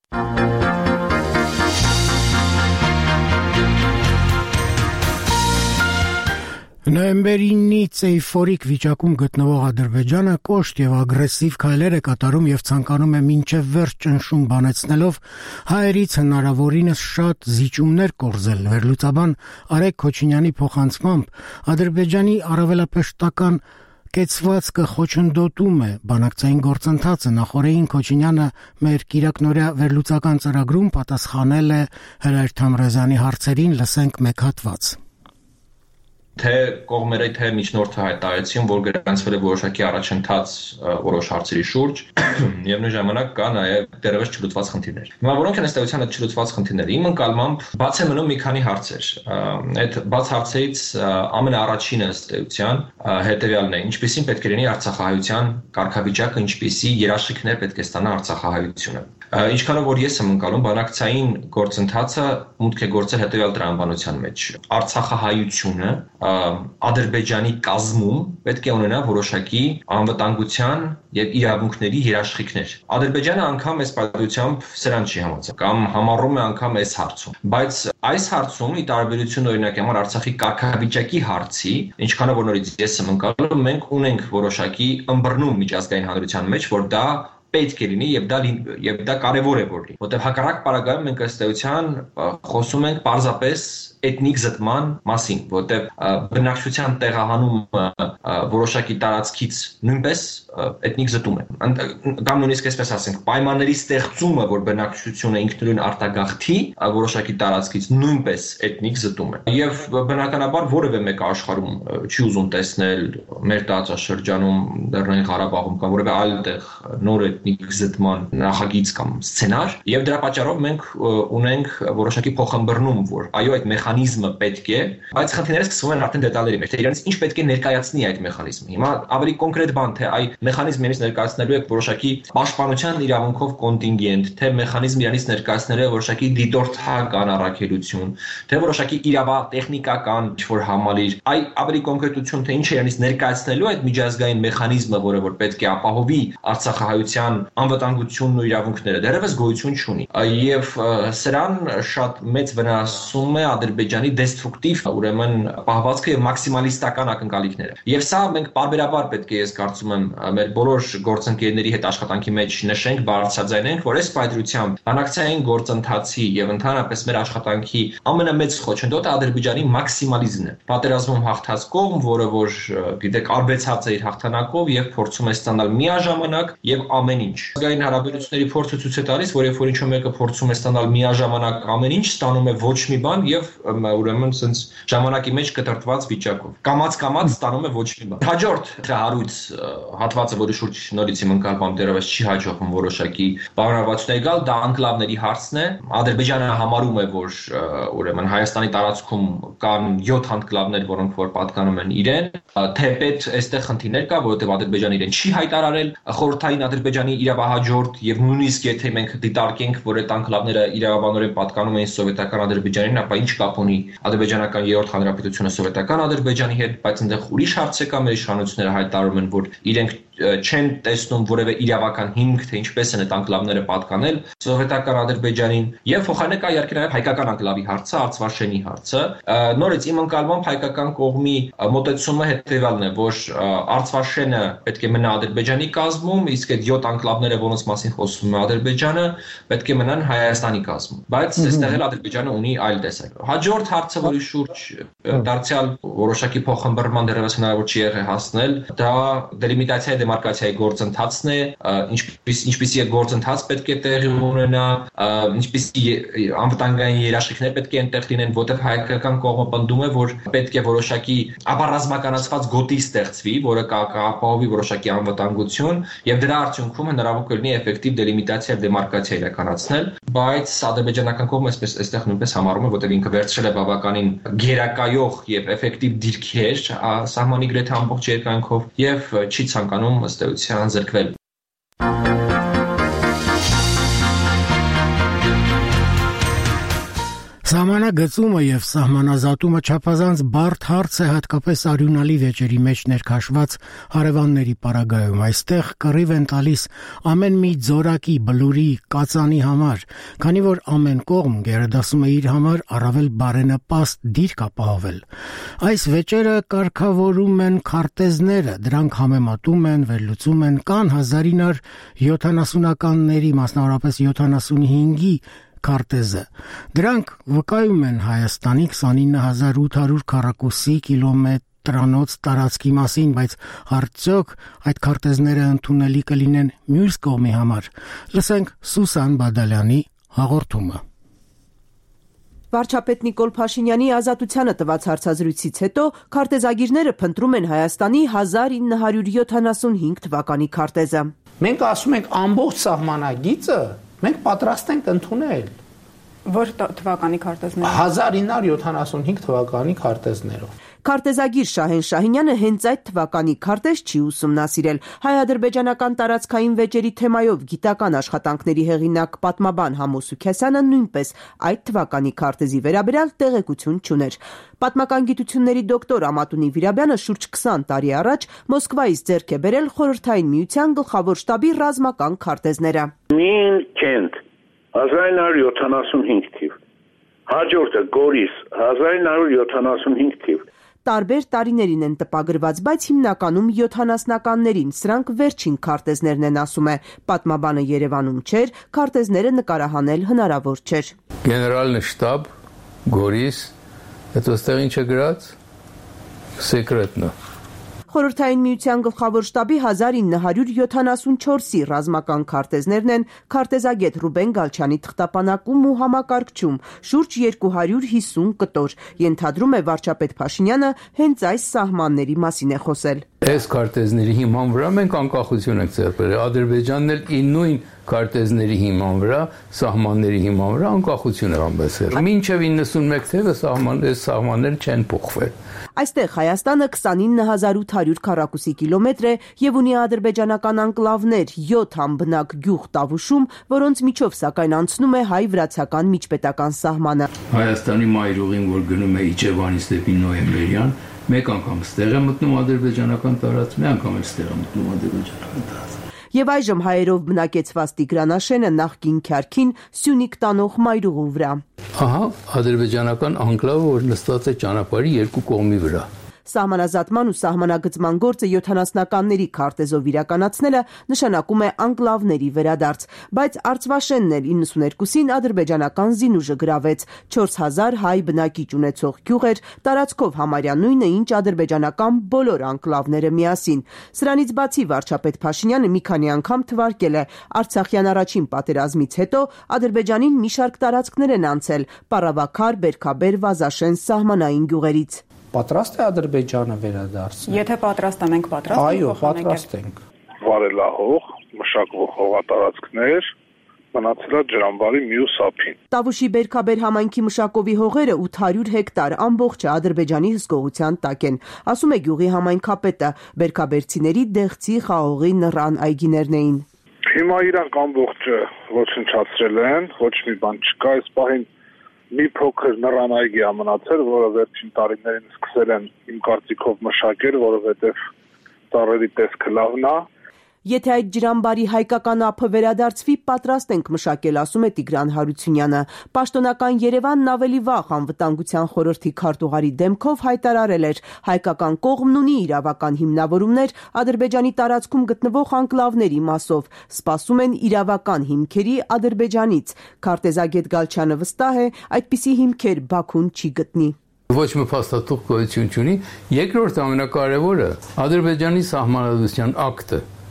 Նոյեմբերի 9-ից էյֆորիկ վիճակում գտնվող Ադրբեջանը կոշտ եւ ագրեսիվ քայլեր է կատարում եւ ցանկանում է մինչեւ վերջ ճնշում բանեցնելով հայերից հնարավորինս շատ զիջումներ կորզել։ Վերլուծաբան Արեգ Քոչինյանի փոխանցմամբ Ադրբեջանի առավելապաշտական կեցվածքը խոչընդոտում է բանակցային գործընթացը։ Նախորդին Քոչինյանը մեր կիրակնօրյա վերլուծական ծրագրում պատասխանել է Հրայր Թամրազյանի հարցերին, լսենք մեկ հատված։ Թե կողմերը թե միջնորդը հայտարարեցին, որ գրանցվել է որոշակի առաջընթաց որոշ հարցերի շուրջ, եւ նույն ժամանակ կա նաեւ դեռևս չլուծված խնդիրներ։ Հիմա որոնք են ըստեյության այդ չլուծված խնդիրները։ Իմ ընկալմամբ բաց է մնում մի քանի հարցեր։ Այդ բաց հարցերից ամենաառաջինը ըստեյության հետեւյալն է. ինչպեսին պետք է լինի Արցախահայության կարգավիճակը, ինչպեսի երաշխիքներ պետք է ստանա Արցախահայությունը։ Ինչքանով որ ես եմ ընկալում, բանակցային գործընթացը մուտք է գործել հետեւյալ տրամաբանության մեջ։ Արցախահայությունը Ադրբեջանի կազմում պետք է ունենա որոշակի անվտանգության եւ իրավունքների երաշխիքներ։ Ադրբեջանը անգամ այս պատմությամբ սրան չի համաձայն կամ համառում է անգամ այս հարցում։ Բայց այս հարցում ի տարբերություն օրինակ համար Արցախի կարգավիճակի հարցի, ինչքանով որ նորից ես եմ ընկալում, մենք ունենք որոշակի ըմբռնում միջազգային հանրության մեջ, որ դա պետք է լինի եւ դա կարեւոր է որ լինի, որտեղ հակառակ պարագայում մենք ըստ էության խոսում ենք պարզապես էթնիկ զտման մասին, որտեղ բնակչության տեղահանումը որոշակի տարածքից նույնպես էթնիկ զտում է։ Կամ նույնիսկ այսպես ասենք, պայմանների ստեղծումը, որ բնակչությունը ինքնուրույն արտագաղթի որոշակի տարածքից նույնպես էթնիկ զտում է։ Եվ բնականաբար որևէ մեկ աշխարհում չի ուզում տեսնել մեր տարածաշրջանում Լեռնային Ղարաբաղում կամ որևէ այլ տեղ նոր էթնիկ զտման նախագիծ կամ սցենար, եւ դրա պատճառով մենք ունենք որոշակի փոխըմբռնում, որ այո, այդ մեխանիզմը պետք է, բայց խնդիրները սկսվում են արդեն դետալների մեջ, թե իրանից ինչ պետք է ներկայացնի այդ մեխանիզմը։ Հիմա ավելի կոնկրետ բան, թե այ մեխանիզմը իրանից ներկայացնելու է որոշակի պաշտպանության իրավունքով կոնտինգենտ, թե մեխանիզմը իրանից ներկայացնելու է որոշակի դիտորդական առաքելություն, թե որոշակի իրավատեխնիկական ինչ-որ համալիր, այ ավելի կոնկրետություն, թե ինչ է իրանից ներկայացնելու այդ միջազգային մեխանիզմը, որը որ պետք է ապահովի Արցախահայության անվտանգությունն ու իրավունքները, դեռևս գոյություն չունի։ Եվ սրան շատ մեծ վնասում է Ադրբեջանի դեստրուկտիվ, ուրեմն պահվածքը եւ մաքսիմալիստական ակնկալիքները։ Եվ սա մենք պարբերաբար պետք է, ես կարծում եմ, մեր բոլոր գործընկերների հետ աշխատանքի մեջ նշենք, բարձրաձայնենք, որ այս պայծրությամբ բանակցային գործընթացի եւ ընդհանրապես մեր աշխատանքի ամենամեծ խոչընդոտը Ադրբեջանի մաքսիմալիզմն է։ Պատերազմում հաղթած կողմ, որը որ գիտեք արբեցած է իր հաղթանակով եւ փորձում է ստանալ միաժամանակ եւ ամեն ինչ։ Ազգային հարաբերությունների փորձը ցույց է տալիս, որ երբ որ ինչ-որ մեկը փորձում է ստանալ միաժամանակ ամեն ինչ, ստանում է ոչ մի բան եւ ուրեմն sense ժամանակի մեջ կտրտված վիճակով։ Կամած ստանում է ոչ մի բան։ Հաջորդ հարույց հատվածը, որի շուրջ նորից իմ ընկալմամբ դեռևս չի հաջողվում որոշակի բանավարությունների գալ, դա անկլավների հարցն է։ Ադրբեջանը համարում է, որ ուրեմն Հայաստանի տարածքում կան 7 անկլավներ, որոնք որ պատկանում են իրեն, թեպետ այստեղ խնդիրներ կա, որովհետեւ Ադրբեջանը իրեն չի հայտարարել խորհրդային Ադրբեջանի իրավահաջորդ եւ նույնիսկ եթե մենք դիտարկենք, որ այդ անկլավները իրավաբանորեն պատկանում էին սովետական Ադրբեջանին, ապա ինչ կապ ունի ադրբեջանական երրորդ հանրապետությունը սովետական Ադրբեջանի հետ, բայց այնտեղ ուրիշ հարց է կա, մեր իշխանությունները հայտարարում են, որ իրենք չեն տեսնում որևէ իրավական հիմք, թե ինչպես են այդ անկլավները պատկանել սովետական Ադրբեջանին, եւ փոխարենը կա իհարկե նաեւ հայկական անկլավի հարցը, Արցվաշենի հարցը։ Նորից իմ ընկալմամբ հայկական կողմի մոտեցումը հետեւյալն է, որ Արցվաշենը պետք է մնա Ադրբեջանի կազմում, իսկ այդ 7 անկլավները, որոնց մասին խոսում է Ադրբեջանը, պետք է մնան Հայաստանի կազմում։ Բայց այստեղ էլ Ադրբեջանը ունի այլ տեսակ։ Հաջորդ հարցը, որի շուրջ դարձյալ որոշակի փոխըմբռնման դեռևս հնարավոր չի եղել հասնել, դա դելիմիտացիայի դեմարկացիայի գործընթացն է, ինչպիսի է գործընթաց պետք է տեղի ունենա, ինչպիսի անվտանգային երաշխիքներ պետք է այնտեղ լինեն, որտեղ հայկական կողմը պնդում է, որ պետք է որոշակի ապառազմականացված գոտի ստեղծվի, որը կապահովի որոշակի անվտանգություն, եւ դրա արդյունքում հնարավոր կլինի էֆեկտիվ դելիմիտացիա եւ դեմարկացիա իրականացնել, բայց ադրբեջանական կողմը այստեղ նույնպես համարում է, որտեղ ինքը վերցրել է բավականին գերակայող եւ էֆեկտիվ դիրքեր սահմանի գրեթե ամբողջ երկայնքով եւ չի ցանկանում ըստ էության զրկվել։ Սահմանագծումը եւ սահմանազատումը չափազանց բարդ հարց է հատկապես արյունալի վեճերի մեջ ներքաշված հարևանների պարագայում։ Այստեղ կռիվ են տալիս ամեն մի ձորակի, բլուրի, կածանի համար, քանի որ ամեն կողմ գերադասում է իր համար առավել բարենպաստ դիրք ապահովել։ Այս վեճերը կարգավորում են քարտեզները, դրանք համեմատում են, վերլուծում են, կան 1970-ականների, մասնավորապես 75-ի քարտեզը։ Դրանք վկայում են Հայաստանի 29800 քառակուսի կիլոմետրանոց տարածքի մասին, բայց արդյոք այդ քարտեզները ընդունելի կլինեն մյուս կողմի համար։ Լսենք Սուսան Բադալյանի հաղորդումը։ Վարչապետ Նիկոլ Փաշինյանի ազատությանը տված հարցազրույցից հետո քարտեզագիրները փնտրում են Հայաստանի 1975 թվականի քարտեզը։ Մենք ասում ենք ամբողջ սահմանագիծը մենք պատրաստ ենք ընդունել։ Որ թվականի քարտեզները 1975 թվականի քարտեզներով։ Քարտեզագիր Շահեն Շահինյանը հենց այդ թվականի քարտեզ չի ուսումնասիրել։ Հայ-ադրբեջանական տարածքային վեճերի թեմայով գիտական աշխատանքների հեղինակ պատմաբան Համո Սուքասյանը նույնպես այդ թվականի քարտեզի վերաբերյալ տեղեկություն չուներ։ Պատմական գիտությունների դոկտոր Ամատունի Վիրաբյանը շուրջ 20 տարի առաջ Մոսկվայից ձեռք է բերել Խորհրդային Միության գլխավոր շտաբի ռազմական քարտեզները։ Մինքենտ 1975 թիվ, հաջորդը Գորիս 1975 թիվ։ Տարբեր տարիներին են տպագրված, բայց հիմնականում 70-ականներին, սրանք վերջին քարտեզներն են, ասում է։ Պատմաբանը Երևանում չէր, քարտեզները նկարահանել հնարավոր չէր։ Գեներալն շտաբ, Գորիս, հետո ստեղ ինչ է գրած, սեկրետնը։ Խորհրդային Միության գլխավոր շտաբի 1974-ի ռազմական քարտեզներն են քարտեզագետ Ռուբեն Գալչյանի թղթապանակում ու համակարգչում, շուրջ 250 կտոր։ Ենթադրում է վարչապետ Փաշինյանը հենց այս սահմանների մասին է խոսել։ Այս քարտեզների հիման վրա մենք անկախություն ենք ձեռք բերել։ Ադրբեջանն էլ ի նույն քարտեզների հիման վրա, սահմանների հիման վրա անկախություն է ամբեսել։ Մինչև 91 թվականը սահմանները չեն փոխվել։ Այստեղ Հայաստանը 29800 քառակուսի կիլոմետր է եւ ունի ադրբեջանական անկլավներ 7 անբնակ գյուղ Տավուշում, որոնց միջով սակայն անցնում է հայ-վրացական միջպետական սահմանը։ Հայաստանի մայրուղին, որ գնում է Իջևանից դեպի Նոյեմբերյան, մեկ անգամ ստեղ է մտնում ադրբեջանական տարածք, մեկ անգամ էլ ստեղ է մտնում ադրբեջանական տարածք։ Եվ այժմ հայերով բնակեցված Տիգրանաշենը նախկին Քյարքին Սյունիք տանող մայրուղու վրա։ Ահա ադրբեջանական անկլավը, որ նստած է ճանապարհի երկու կողմի վրա։ Սահմանազատման ու սահմանագծման գործը 70-ականների քարտեզով իրականացնելը նշանակում է անկլավների վերադարձ, բայց Արցվաշենն էլ 92-ին ադրբեջանական զինուժը գրավեց, 4000 հայ բնակիչ ունեցող գյուղ էր, տարածքով համարյա նույնը, ինչ ադրբեջանական բոլոր անկլավները միասին։ Սրանից բացի վարչապետ Փաշինյանը մի քանի անգամ թվարկել է, Արցախյան առաջին պատերազմից հետո Ադրբեջանին մի շարք տարածքներ են անցել՝ Պարավաքար, Բերքաբեր, Վազաշեն սահմանային գյուղերից։ Պատրաստ է Ադրբեջանը վերադարձնել։ Եթե պատրաստ է, մենք պատրաստ ենք։ Այո, պատրաստ ենք։ Վարելահող, մշակվող հողատարածքներ, մնացել է ջրամբարի մյուս ափին։ Տավուշի Բերքաբեր համայնքի մշակովի հողերը 800 հեկտար ամբողջը Ադրբեջանի հսկողության տակ են, ասում է գյուղի համայնքապետը։ Բերքաբերցիների դեղցի, խաղողի, նռան այգիներն էին։ Հիմա իրանք ամբողջը ոչնչացրել են, ոչ մի բան չկա, այս պահին մի փոքր նռան այգի է մնացել, որը վերջին տարիներին սկսել են իմ կարծիքով մշակել, որովհետև ծառերի տեսքը լավն է։ Եթե այդ ջրամբարի հայկական ափը վերադարձվի, պատրաստ ենք մշակել, ասում է Տիգրան Հարությունյանը։ Պաշտոնական Երևանն ավելի վաղ անվտանգության խորհրդի քարտուղարի դեմքով հայտարարել էր, հայկական կողմն ունի իրավական հիմնավորումներ Ադրբեջանի տարածքում գտնվող անկլավների մասով, սպասում են իրավական հիմքերի Ադրբեջանից։ Քարտեզագետ Գալչյանը վստահ է, այդպիսի հիմքեր Բաքուն չի գտնի։ Ոչ մի փաստաթուղթ գոյություն չունի։ Երկրորդ ամենակարևորը Ադրբեջանի սահմանադրության ակտը,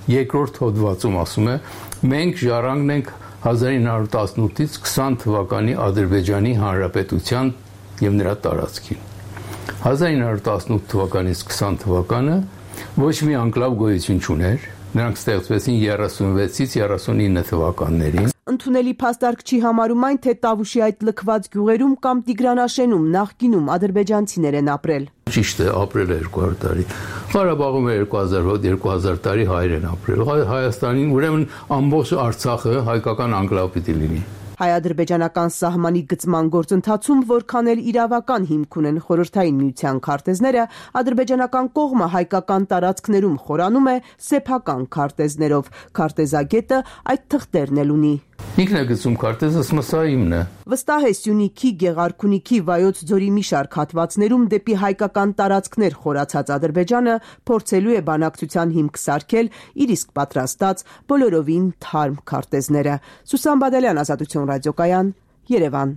երկրորդ հոդվածում ասում է. մենք ժառանգն ենք 1918-ից 20 թվականի Ադրբեջանի Հանրապետության եւ նրա տարածքին։ 1918 թվականից 20 թվականը ոչ մի անկլավ գոյություն չուներ, նրանք ստեղծվեցին 36-ից 39 թվականներին։ Ընդունելի փաստարկ չի համարում այն, թե Տավուշի այդ լքված գյուղերում կամ Տիգրանաշենում նախկինում ադրբեջանցիներ են ապրել։ Ճիշտ է, ապրել է 200 տարի։ Ղարաբաղում 2000 տարի հայեր են ապրել։ Հայաստանին ուրեմն ամբողջ Արցախը հայկական անկլավ պիտի լինի։ Հայ-ադրբեջանական սահմանի գծման գործընթացում, որքան էլ իրավական հիմք ունեն Խորհրդային Միության քարտեզները, ադրբեջանական կողմը հայկական տարածքներում խորանում է սեփական քարտեզներով։ Քարտեզագետը այդ թղթերն էլ ունի։ Ինքն է գծում քարտեզը, սա իմն է։ Վստահ է Սյունիքի, Գեղարքունիքի, Վայոց ձորի մի շարք հատվածներում դեպի հայկական տարածքներ խորացած Ադրբեջանը փորձելու է բանակցության հիմք սարքել իր իսկ պատրաստած բոլորովին թարմ քարտեզները։ Սուսան Բադալյան, Ազատություն ռադիոկայան, Երևան։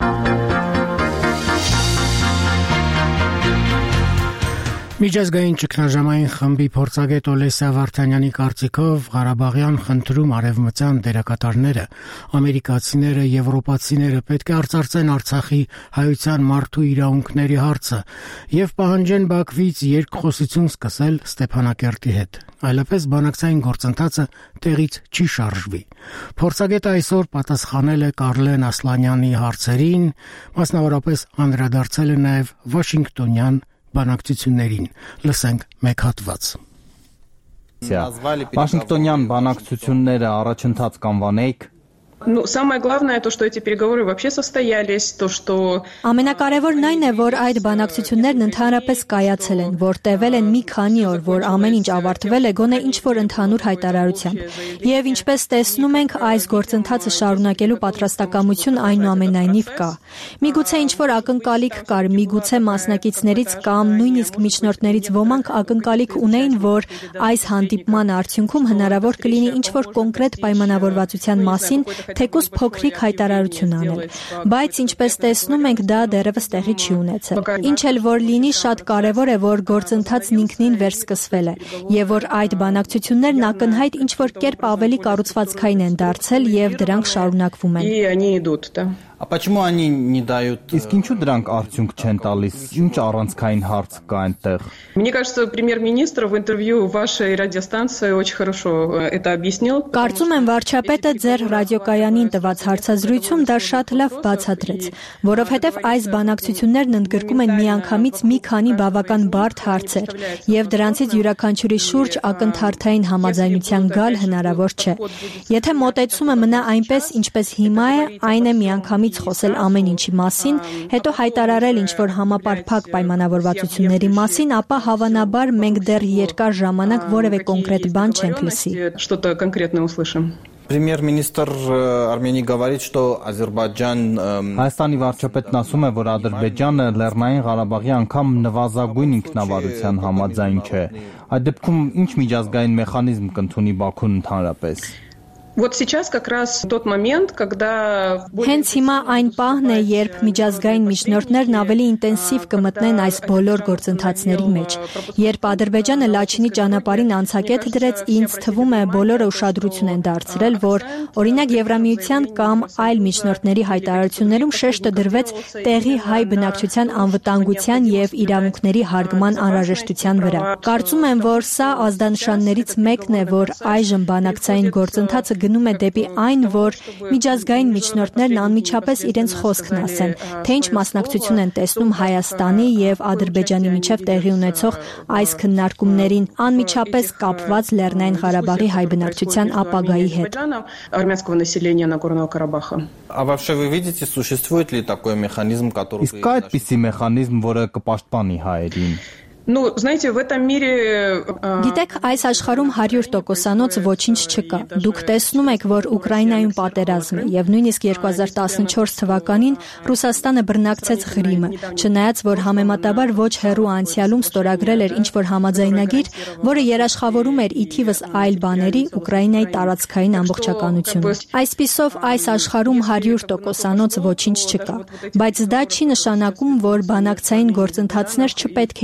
Միջազգային ճգնաժամային խմբի փորձագետ Օլեսա Վարդանյանի կարծիքով Ղարաբաղյան խնդրում արևմտյան դերակատարները, ամերիկացիները, եվրոպացիները պետք է արծարծեն Արցախի հայության մարդու իրավունքների հարցը եւ պահանջեն Բաքվից երկխոսություն սկսել Ստեփանակերտի հետ։ Այլապես բանակցային գործընթացը տեղից չի շարժվի։ Փորձագետը այսօր պատասխանել է Կարլեն Ասլանյանի հարցերին, մասնավորապես անդրադարձել է նաեւ Վաշինգտոնյան բանակցություններին։ Լսենք մեկ հատված։ Վաշինգտոնյան բանակցությունները առաջընթաց կանվանեիք։ Самое главное то, что эти переговоры вообще состоялись, то, что Ամենակարևորն այն է, որ այդ բանակցություններն ընդհանրապես կայացել են, որ տևել են մի քանի օր, որ ամեն ինչ ավարտվել է գոնե ինչ-որ ընդհանուր հայտարարությամբ։ Եվ ինչպես տեսնում ենք, այս գործընթացը շարունակելու պատրաստակամություն այնուամենայնիվ կա։ Միգուցե ինչ-որ ակնկալիք կար, միգուցե մասնակիցներից կամ նույնիսկ միջնորդներից ոմանք ակնկալիք ունեին, որ այս հանդիպման արդյունքում հնարավոր կլինի ինչ-որ կոնկրետ պայմանավորվածության մասին թեկուզ փոքրիկ հայտարարություն անել, բայց ինչպես տեսնում ենք, դա դեռևս տեղի չի ունեցել։ Ինչ էլ որ լինի, շատ կարևոր է, որ գործընթացն ինքնին վերսկսվել է, եւ որ այդ բանակցություններն ակնհայտ ինչ-որ կերպ ավելի կառուցվածքային են դարձել եւ դրանք շարունակվում են։ Почему они не дают? Իսկ ինչու դրանք արդյունք չեն տալիս? Ինչ առանցքային հարց կա այնտեղ? Мне кажется, премьер-министр в интервью вашей радиостанции очень хорошо это объяснил. Կարծում եմ վարչապետը ձեր ռադիոկայանին տված հարցազրույցում դա շատ լավ բացատրեց, որովհետև այս բանակցություններն ընդգրկում են միանգամից մի քանի բավական բարդ հարցեր, եւ դրանցից յուրաքանչյուրի շուրջ ակնթարթային համաձայնության գալ հնարավոր չէ։ Եթե մոտեցումը մնա այնպես, ինչպես հիմա է, այն է միանգամից խոսել ամեն ինչի մասին, հետո հայտարարել ինչ-որ համապարփակ պայմանավորվածությունների մասին, ապա հավանաբար մենք դեռ երկար ժամանակ որևէ կոնկրետ բան չենք լսի։ Что-то конкретное услышим. Премьер-министр Армении говорит, что Азербайджан Հայաստանի վարչապետն ասում է, որ Ադրբեջանը Լեռնային Ղարաբաղի անգամ նվազագույն ինքնավարության համաձայն չէ։ Այդ դեպքում ինչ միջազգային մեխանիզմ կընդունի Բաքուն ընդհանրապես։ Вот сейчас как раз тот момент, когда Հենց հիմա այն պահն է, երբ միջազգային միջնորդներն ավելի ինտենսիվ կմտնեն այս բոլոր գործընթացների մեջ։ Երբ Ադրբեջանը Լաչինի ճանապարհին անցակետ դրեց, ինձ թվում է բոլորը ուշադրություն են դարձրել, որ օրինակ Եվրամիության կամ այլ միջնորդների հայտարարություններում շեշտը դրվեց տեղի հայ բնակչության անվտանգության եւ իրավունքների հարգման անհրաժեշտության վրա։ Կարծում եմ, որ սա ազդանշաններից մեկն է, որ այժմ բանակցային գործընթացը գնում է դեպի այն, որ միջազգային միջնորդներն անմիջապես իրենց խոսքն ասեն, թե ինչ մասնակցություն են տեսնում Հայաստանի եւ Ադրբեջանի միջև տեղի ունեցող այս քննարկումներին, անմիջապես կապված Լեռնային Ղարաբաղի հայ բնակչության ապագայի հետ։ армянского населения Нагорного Карабаха. А вообще вы видите, существует ли такой механизм, который Իսկ կա այդպիսի մեխանիզմ, որը կպաշտպանի հայերին։ Ну, знаете, в этом мире Գիտեք, այս աշխարհում 100%-անոց ոչինչ չկա։ Դուք տեսնում եք, որ Ուկրաինայում պատերազմ է, եւ նույնիսկ 2014 թվականին Ռուսաստանը բռնակցեց Ղրիմը, չնայած որ համեմատաբար ոչ հեռու անցյալում ստորագրել էր ինչ-որ համաձայնագիր, որը երաշխավորում էր ի թիվս այլ բաների Ուկրաինայի տարածքային ամբողջականությունը։ Այսպիսով, այս աշխարհում 100%-անոց ոչինչ չկա, բայց դա չի նշանակում, որ բանակցային գործընթացներ չպետք է իրականացվեն։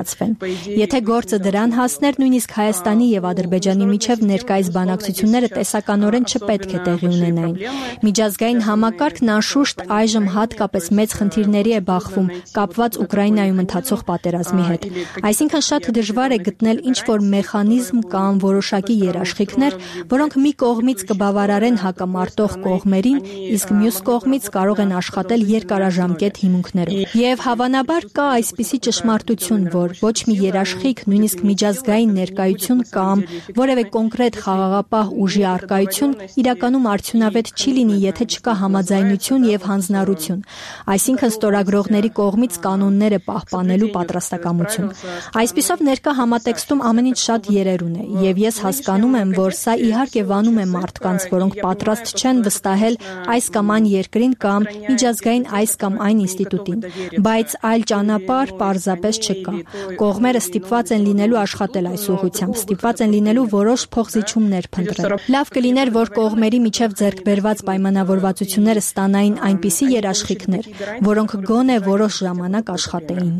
կայացվեն։ Եթե գործը դրան հասներ, նույնիսկ Հայաստանի եւ Ադրբեջանի միջև ներկայիս բանակցությունները տեսականորեն չպետք է տեղի ունենային։ Միջազգային համակարգն անշուշտ այժմ հատկապես մեծ խնդիրների է բախվում կապված Ուկրաինայում ընթացող պատերազմի հետ։ Այսինքն շատ դժվար է գտնել ինչ-որ մեխանիզմ կամ որոշակի երաշխիքներ, որոնք մի կողմից կբավարարեն հակամարտող կողմերին, իսկ մյուս կողմից կարող են աշխատել երկարաժամկետ հիմունքներով։ Եվ հավանաբար կա այսպիսի ճշմարտություն, որ ոչ մի երաշխիք, նույնիսկ միջազգային ներկայություն կամ որևէ կոնկրետ խաղաղապահ ուժի առկայություն իրականում արդյունավետ չի լինի, եթե չկա համաձայնություն եւ հանձնառություն, այսինքն ստորագրողների կողմից կանոնները պահպանելու պատրաստակամություն։ Այսպիսով ներկա համատեքստում ամեն ինչ շատ երերուն է, եւ ես հասկանում եմ, որ սա իհարկե վանում է մարդկանց, որոնք պատրաստ չեն վստահել այս կամ այն երկրին կամ միջազգային այս կամ այն ինստիտուտին, բայց այլ ճանապարհ պարզապես չկա։ Կողմերը ստիպված են լինելու աշխատել այս ուղղությամբ, ստիպված են լինելու որոշ փոխզիջումներ փնտրել։ Լավ կլիներ, որ կողմերի միջև ձեռք բերված պայմանավորվածությունները ստանային այնպիսի երաշխիքներ, որոնք գոնե որոշ ժամանակ աշխատեին։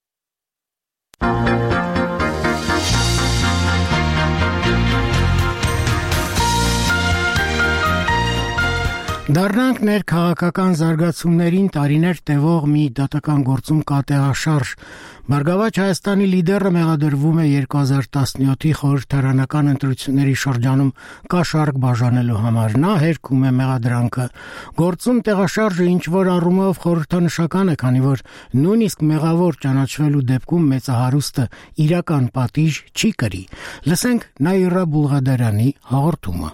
Դառնանք ներքաղաքական զարգացումներին տարիներ տևող մի դատական գործում կա տեղաշարժ։ Բարգավաճ Հայաստանի լիդերը մեղադրվում է 2017-ի խորհրդարանական ընտրությունների շրջանում կաշառք բաժանելու համար։ Նա հերքում է մեղադրանքը։ Գործում տեղաշարժը ինչ-որ առումով խորհրդանշական է, քանի որ նույնիսկ մեղավոր ճանաչվելու դեպքում մեծահարուստը իրական պատիժ չի կրի։ Լսենք Նաիրա Բուլղադարյանի հաղորդումը։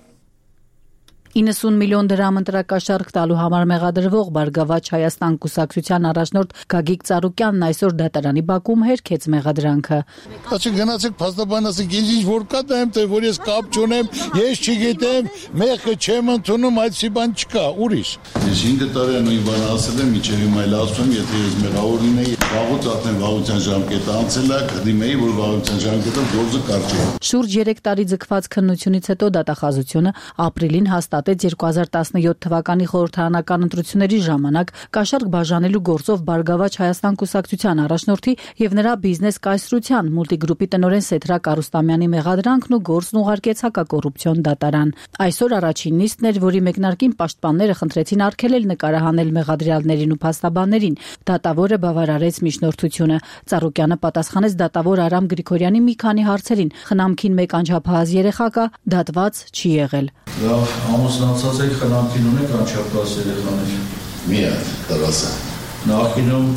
90 միլիոն դրամ ընտրակաշառք տալու համար մեղադրվող Բարգավաճ Հայաստան կուսակցության առաջնորդ Գագիկ Ծառուկյանն այսօր դատարանի բակում հերքեց մեղադրանքը։ Ասի գնացեք փաստաբան, ասեք ինչ որ կա դա եմ, թե որ ես կապ չունեմ, ես չգիտեմ, մեղքը չեմ ընդունում, այդպիսի բան չկա, ուրիշ։ Ես 5 տարի նույն բանը ասել եմ, միջև հիմա էլ ասում, եթե ես մեղավոր լինեի, վաղուց արդեն վաղության ժամկետը անցել է, կդիմեի, որ վաղության ժամկետը գործը կարճ է։ Շուրջ 3 տարի ձգված քննությունից հետո դատախազությունը ապրիլին հաստատեց 2017 թվականի խորհրդարանական ընտրությունների ժամանակ կաշառք բաժանելու գործով Բարգավաճ Հայաստան կուսակցության առաջնորդի եւ նրա բիզնես կայսրության մուլտիգրուպի տնօրեն Սեթրակ Արուստամյանի մեղադրանքն ու գործն ուղարկեց հակակոռուպցիոն դատարան։ Այսօր առաջին նիստն էր, որի մեկնարկին պաշտպանները խնդրեցին արգելել նկարահանել մեղադրյալներին ու փաստաբաններին։ Դատավորը բավարարեց միջնորդությունը։ Ծառուկյանը պատասխանեց դատավոր Արամ Գրիգորյանի մի քանի հարցերին։ Խնամքին մեկ անչափահաս երեխա կա, դատված չի եղել։ Լավ, ամուսնացած եք, խնամքին ունեք անչափահաս երեխաներ։ Մի հատ, դրասը։ Նախինում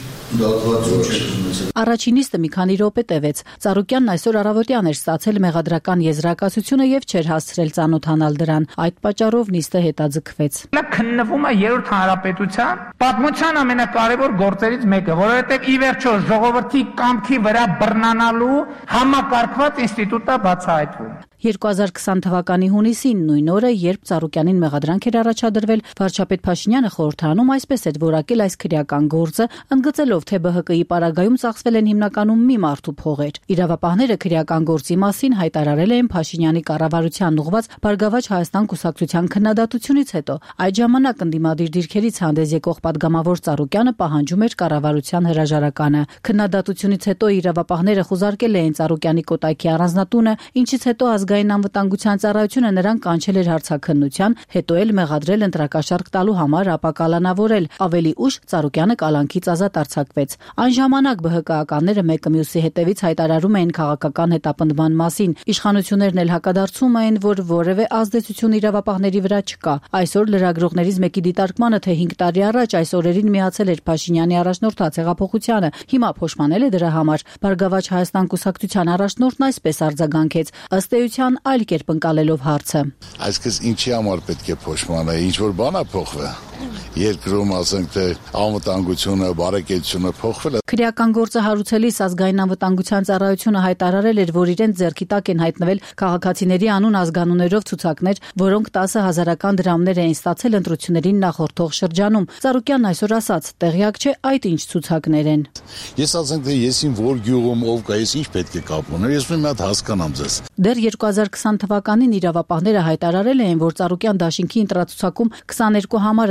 Առաջին նիստը մի քանի րոպե տևեց։ Ծառուկյանն այսօր առավոտյան էր ստացել մեղադրական եզրակացությունը եւ չէր հասցրել ծանոթանալ դրան։ Այդ պատճառով նիստը հետաձգվեց։ Նա քննվում է երրորդ հանրապետության պատմության ամենակարևոր գործերից մեկը, որովհետեւ ի վերջո ժողովրդի կամքի վրա բռնանալու համակարգված ինստիտուտը բացահայտվում։ 2020 թվականի հունիսին նույն օրը, երբ Ծառուկյանին մեղադրանք էր առաջադրվել, վարչապետ Փաշինյանը խորհրդարանում այսպես էր որակել այս քրեական գործը, ընդգծելով, թե ԲՀԿ-ի պարագայում ծախսվել են հիմնականում մի մարդու փողեր։ Իրավապահները քրեական գործի մասին հայտարարել էին Փաշինյանի կառավարությանն ուղղված Բարգավաճ Հայաստան կուսակցության քննադատությունից հետո։ Այդ ժամանակ ընդդիմադիր դիրքերից հանդես եկող պատգամավոր Ծառուկյանը պահանջում էր կառավարության հրաժարականը։ Քննադատությունից հետո իրավապահները խուզարկել էին Ծառուկյանի կոտայքի առանձնատունը, ինչից հետո Ազգային անվտանգության ծառայությունը նրան կանչել էր հարցաքննության, հետո էլ մեղադրել ընտրակաշառք տալու համար ապակալանավորել։ Ավելի ուշ Ծառուկյանը կալանքից ազատ արձակվեց։ Այն ժամանակ ԲՀԿ-ականները մեկը մյուսի հետևից հայտարարում էին քաղաքական հետապնդման մասին։ Իշխանություններն էլ հակադարձում էին, որ որևէ ազդեցություն իրավապահների վրա չկա։ Այսօր լրագրողներից մեկի դիտարկմանը, թե 5 տարի առաջ այս օրերին միացել էր Փաշինյանի առաջնորդած հեղափոխությանը, հիմա փոշմանել է դրա համար։ Բարգավաճ Հայաստան կուսակցության առաջնորդն այսպես արձագանքեց, ըստ էության այլ կերպ ընկալելով հարցը։ Այսինքն ինչի համար պետք է փոշմանա, ինչ որ բան է փոխվել։ Երկրում ասենք թե անվտանգությունը, բարեկեցությունը փոխվել է։ Քրեական գործը հարուցելիս Ազգային անվտանգության ծառայությունը հայտարարել էր, որ իրենց ձեռքի տակ են հայտնվել քաղաքացիների անուն ազգանուններով ցուցակներ, որոնք 10,000-ական դրամներ էին ստացել ընտրություններին նախորդող շրջանում։ Ծառուկյանն այսօր ասաց, տեղյակ չէ այդ ինչ ցուցակներ են։ Ես ասենք թե եսին որ գյուղում ով կա, ես ինչ պետք է կապ ունեմ, ես մի հատ հասկանամ ձեզ։ Դեռ 2020 թվականին իրավապահները հայտարարել էին, որ Ծառուկյան դաշինքի ընտրացուցակում 22 համար է զբաղեցրել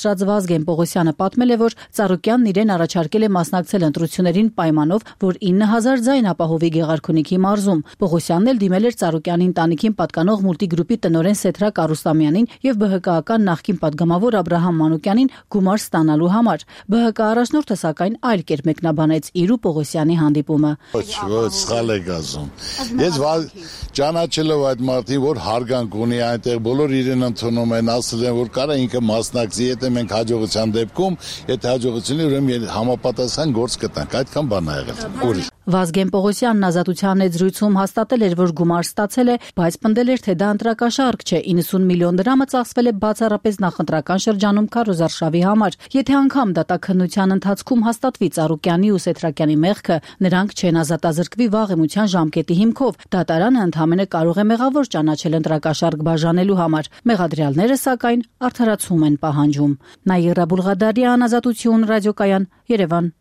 բարձրաց Վազգեն Պողոսյանը պատմել է, որ Ծառուկյանն իրեն առաջարկել է մասնակցել ընտրություններին պայմանով, որ 9000 ձայն ապահովի Գեղարքունիքի մարզում։ Պողոսյանն էլ դիմել էր Ծառուկյանի ընտանիքին պատկանող մուլտիգրուպի տնօրեն Սեթրակ Արուստամյանին եւ ԲՀԿ-ական նախկին падգամավոր Աբրահամ Մանուկյանին գումար ստանալու համար։ ԲՀԿ առաջնորդը սակայն այլ կերպ մեկնաբանեց իր ու Պողոսյանի հանդիպումը։ Ոչ, սխալ եք ասում։ Ես ճանաչելով այդ մարդին, որ հարգանք ունի այնտեղ, բոլոր իրեն ընդունում են, ասել են, որ կարա ինքը մասնակցի, եթե մենք հաջողության դեպքում, եթե հաջողությունի ուրեմն համապատասխան գործ կտանք, այդքան բան ա եղել։ Ուրիշ Վազգեն Պողոսյանն Ազատության հետ զրույցում հաստատել էր, որ գումար ստացել է, բայց պնդել էր, թե դա ընտրակաշարք չէ, 90 միլիոն դրամը ծախսվել է բացառապես նախընտրական շրջանում քարոզարշավի համար։ Եթե անգամ դատաքննության ընթացքում հաստատվի Ծառուկյանի ու Սեթրակյանի մեղքը, նրանք չեն ազատազրկվի վաղեմության ժամկետի հիմքով։ Դատարանը ընդհանրապես կարող է մեղավոր ճանաչել ընտրակաշարք բաժանելու համար։ Մեղադրյալները սակայն արդարացում են պահանջում։ Նաիրա Բուլղադարյան, Ազատություն, ռադիոկայան, Երևան։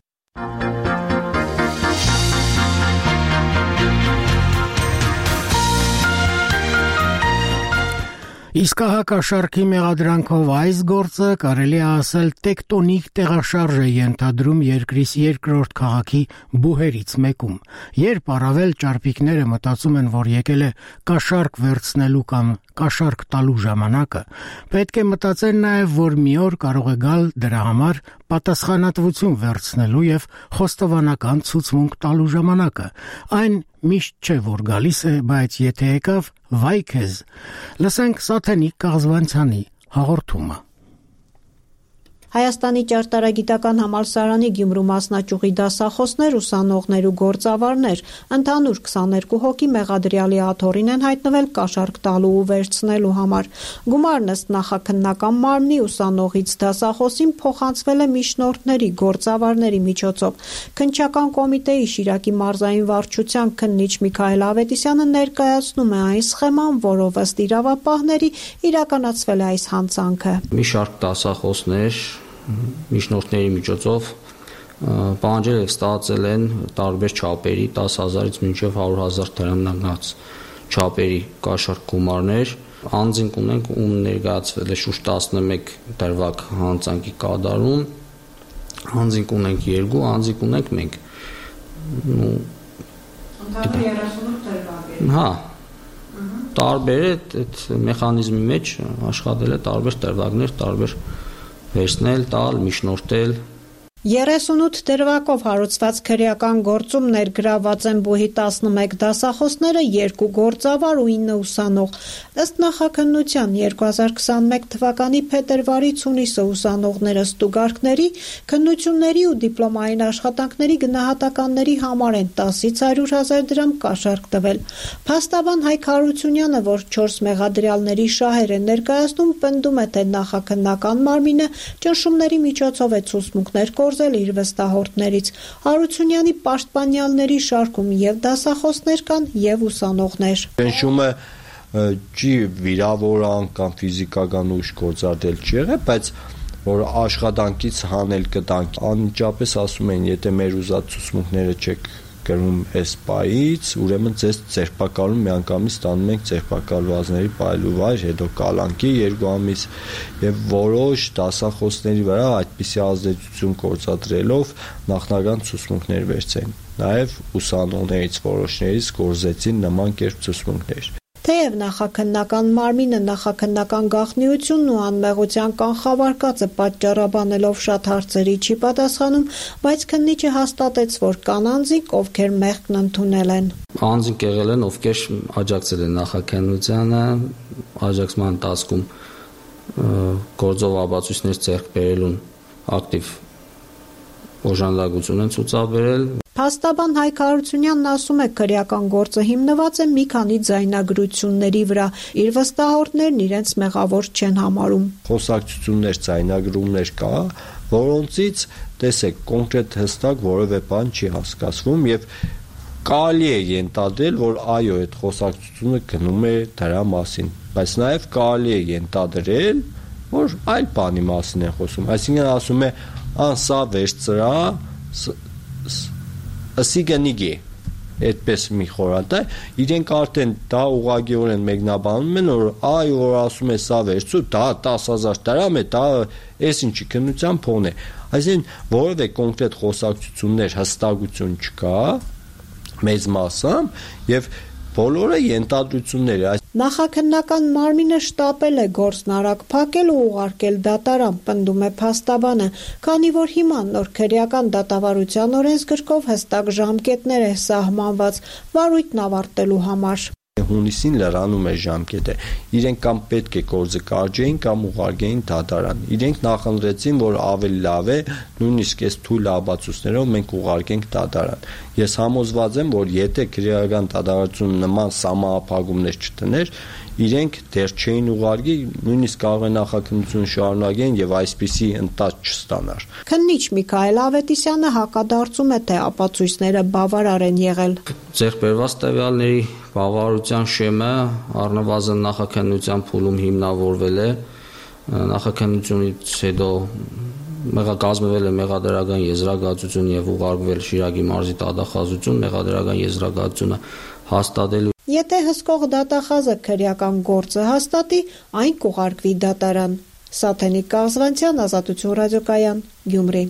Իսկ հակաշարքի մեղադրանքով այս գործը կարելի է ասել տեկտոնիկ տեղաշարժ է ենթադրում երկրիս երկրորդ քաղաքի բուհերից մեկում, երբ առավել ճարպիկները մտածում են, որ եկել է կաշարք վերցնելու կամ կաշարք տալու ժամանակը, պետք է մտածեն նաև, որ մի օր կարող է գալ դրա համար պատասխանատվություն վերցնելու եւ խոստովանական ցուցմունք տալու ժամանակը։ Այն միշտ չէ, որ գալիս է, բայց եթե եկավ, վայ քեզ։ Լսենք Սաթենիկ Կաղզվանցյանի հաղորդումը։ Հայաստանի ճարտարագիտական համալսարանի Գյումրու մասնաճյուղի դասախոսներ, ուսանողներ ու գործավարներ ընդհանուր 22 հոգի մեղադրյալի աթոռին են հայտնվել կաշառք տալու ու վերցնելու համար։ Գումարն ըստ նախաքննական մարմնի ուսանողից դասախոսին փոխանցվել է միջնորդների, գործավարների միջոցով։ Քննչական կոմիտեի Շիրակի մարզային վարչության քննիչ Միքայել Ավետիսյանը ներկայացնում է այն սխեման, որով ըստ իրավապահների իրականացվել է այս հանցանքը։ Մի շարք դասախոսներ միջնորդների միջոցով պահանջել եւ ստացել են տարբեր չափերի 10,000-ից մինչեւ 100,000 դրամնանաց չափերի կաշառք գումարներ։ Անձինք ունենք, ում ներկայացվել է շուրջ 11 դրվագ հանցանքի կատարում, անձինք ունենք 2, անձինք ունենք մենք։ Ընդհանուր 38 դրվագ է։ Հա։ Տարբեր է այդ մեխանիզմի մեջ աշխատել է տարբեր դրվագներ, տարբեր վերցնել, տալ, միջնորդել։ 38 դրվագով հարուցված քրեական գործում ներգրաված են բուհի 11 դասախոսները, 2 գործավար ու 9 ուսանող։ Ըստ նախաքննության 2021 թվականի փետրվարից հունիսը ուսանողները ստուգարքների, քննությունների ու դիպլոմային աշխատանքների գնահատականների համար են 10-ից 100,000 դրամ կաշառք տվել։ Փաստաբան Հայկ Հարությունյանը, որ 4 մեղադրյալների շահեր է ներկայացնում, պնդում է, թե նախաքննական մարմինը ճնշումների միջոցով է ցուցմունքներ իր վստահորդներից։ Հարությունյանի պաշտպանյալների շարքում եւ դասախոսներ կան եւ ուսանողներ։ Ճնշումը չի վիրավորան կամ ֆիզիկական ուժ գործադրել չի եղել, բայց որ աշխատանքից հանել կտանք, անմիջապես ասում են, եթե մեր ուզած ցուցմունքները չեք գրում այս պայից, ուրեմն ձեզ ձերբակալում միանգամից ստանում ենք ձերբակալվածների պայելու վայր, հետո կալանքի 2 ամիս եւ որոշ դասախոսների վրա այդպիսի ազդեցություն գործադրելով նախնական ցուցմունքներ վերցեն։ Նաեւ ուսանողներից որոշներից գործեցին նման կերպ ցուցմունքներ։ Թեև նախաքննական մարմինը նախաքննական գաղտնիությունն ու անմեղության կանխավարկածը պատճառաբանելով շատ հարցերի չի պատասխանում, բայց քննիչը հաստատեց, որ կան անձինք, ովքեր մեղքն ընդունել են։ Անձինք եղել են, ովքեր աջակցել են նախաքննությանը, աջակցման ընթացքում գործով ապացույցներ ձեռք բերելուն ակտիվ օժանդակություն են ցուցաբերել։ Փաստաբան Հայկ Հարությունյանն ասում է, քրեական գործը հիմնված է մի քանի ձայնագրությունների վրա, իր վստահորդներն իրենց մեղավոր չեն համարում։ Խոսակցություններ, ձայնագրումներ կա, որոնցից տեսեք կոնկրետ հստակ որևէ բան չի հասկացվում եւ կարելի է ենթադրել, որ այո, այդ խոսակցությունը գնում է դրա մասին, բայց նաեւ կարելի է ենթադրել, որ այլ բանի մասին են խոսում, այսինքն ասում է, սա վերցրա, ըսի գնիգի, այդպես մի խորհրդ է, իրենք արդեն դա ուղղակիորեն մեկնաբանում են, որ այ որ ասում է սա վերցու, դա 10,000 դրամ է, դա էս ինչի քննության փողն է։ Այսինքն որևէ կոնկրետ խոսակցություններ, հստակություն չկա մեծ մասամբ եւ բոլորը ենթադրություններ է։ Նախաքննական մարմինը շտապել է գործն արագ փակել ու ուղարկել դատարան, պնդում է փաստաբանը, քանի որ հիմա նոր քրեական դատավարության օրենսգրքով հստակ ժամկետներ է սահմանված վարույթն ավարտելու համար։ Հունիսին լրանում է ժամկետը։ Իրենք կամ պետք է գործը կարճեին կամ ուղարկեին դատարան։ Իրենք նախընտրեցին, որ ավելի լավ է, նույնիսկ այս թույլ ապացույցներով մենք ուղարկենք դատարան։ Ես համոզված եմ, որ եթե քրեական դատավարությունը նման սահմանափակումներ չտներ, իրենք դեռ չէին ուղարկի, նույնիսկ կարող է նախաքննություն շարունակեն եւ այսպիսի ընթաց չստանար։ Քննիչ Միքայել Ավետիսյանը հակադարձում է, թե ապացույցները բավարար են եղել։ Ձեռքբերված տվյալների բավարարության շեմը առնվազն նախաքննության փուլում հիմնավորվել է, նախաքննությունից հետո կազմվել է մեղադրական եզրակացություն եւ ուղարկվել Շիրակի մարզի դատախազություն, մեղադրական եզրակացությունը հաստատելու։ Եթե հսկող դատախազը քրեական գործը հաստատի, այն կուղարկվի դատարան։ Սաթենիկ Կաղզվանցյան, Ազատություն ռադիոկայան, Գյումրի։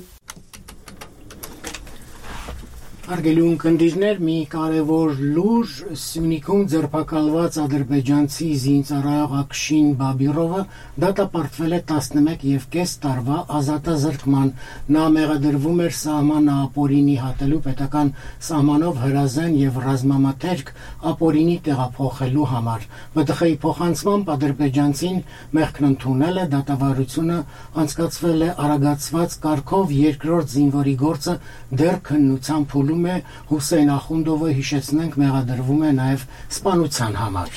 Հարգելի ունկնդիրներ, մի կարևոր լուր Սյունիքում ձերբակալված ադրբեջանցի զինծառայող Ակշին Բաբիրովը դատապարտվել է 11.5 տարվա ազատազրկման։ Նա մեղադրվում էր սահմանը ապօրինի հատելու պետական սահմանով հրազեն եւ ռազմամթերք ապօրինի տեղափոխելու համար։ ԲՏԽ-ի փոխանցմամբ ադրբեջանցին մեղքն ընդունել է, դատավարությունը անցկացվել է արագացված կարգով, երկրորդ զինվորի գործը դեռ քննության փուլում է, Հուսեյն Ախունդովը, հիշեցնենք, մեղադրվում է նաև սպանության համար։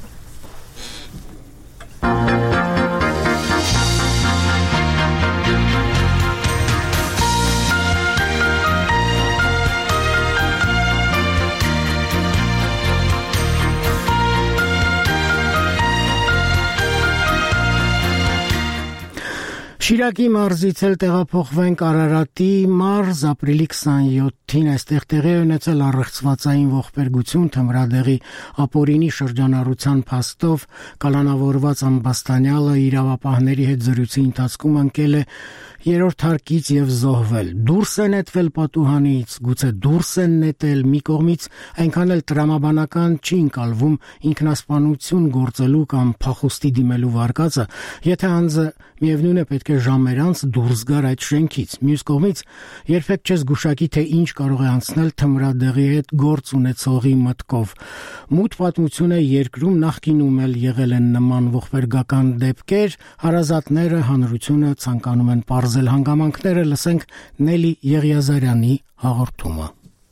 Շիրակի մարզից էլ տեղափոխվենք Արարատի մարզ, ապրիլի 27-ին այստեղ տեղի ունեցել առեղծվածային ողբերգություն թմրադեղի ապօրինի շրջանառության փաստով կալանավորված Ամբաստանյալը իրավապահների հետ զրույցի ընթացքում ընկել է երրորդ հարկից եւ զոհվել։ Դուրս է նետվել պատուհանից, գուցե դուրս են նետել, մի կողմից այնքան էլ տրամաբանական չի ընկալվում ինքնասպանություն գործելու կամ փախուստի դիմելու վարկածը, եթե անձը միևնույն է պետք է ժամեր անց դուրս գար այդ շենքից։ Մյուս կողմից երբեք չես գուշակի, թե ինչ կարող է անցնել թմրադեղի հետ գործ ունեցողի մտքով։ Մութ պատմություն է երկրում, նախկինում էլ եղել են նման ողբերգական դեպքեր, հարազատները, հանրությունը ցանկանում են պարզել հանգամանքները, լսենք Նելի Եղիազարյանի հաղորդումը։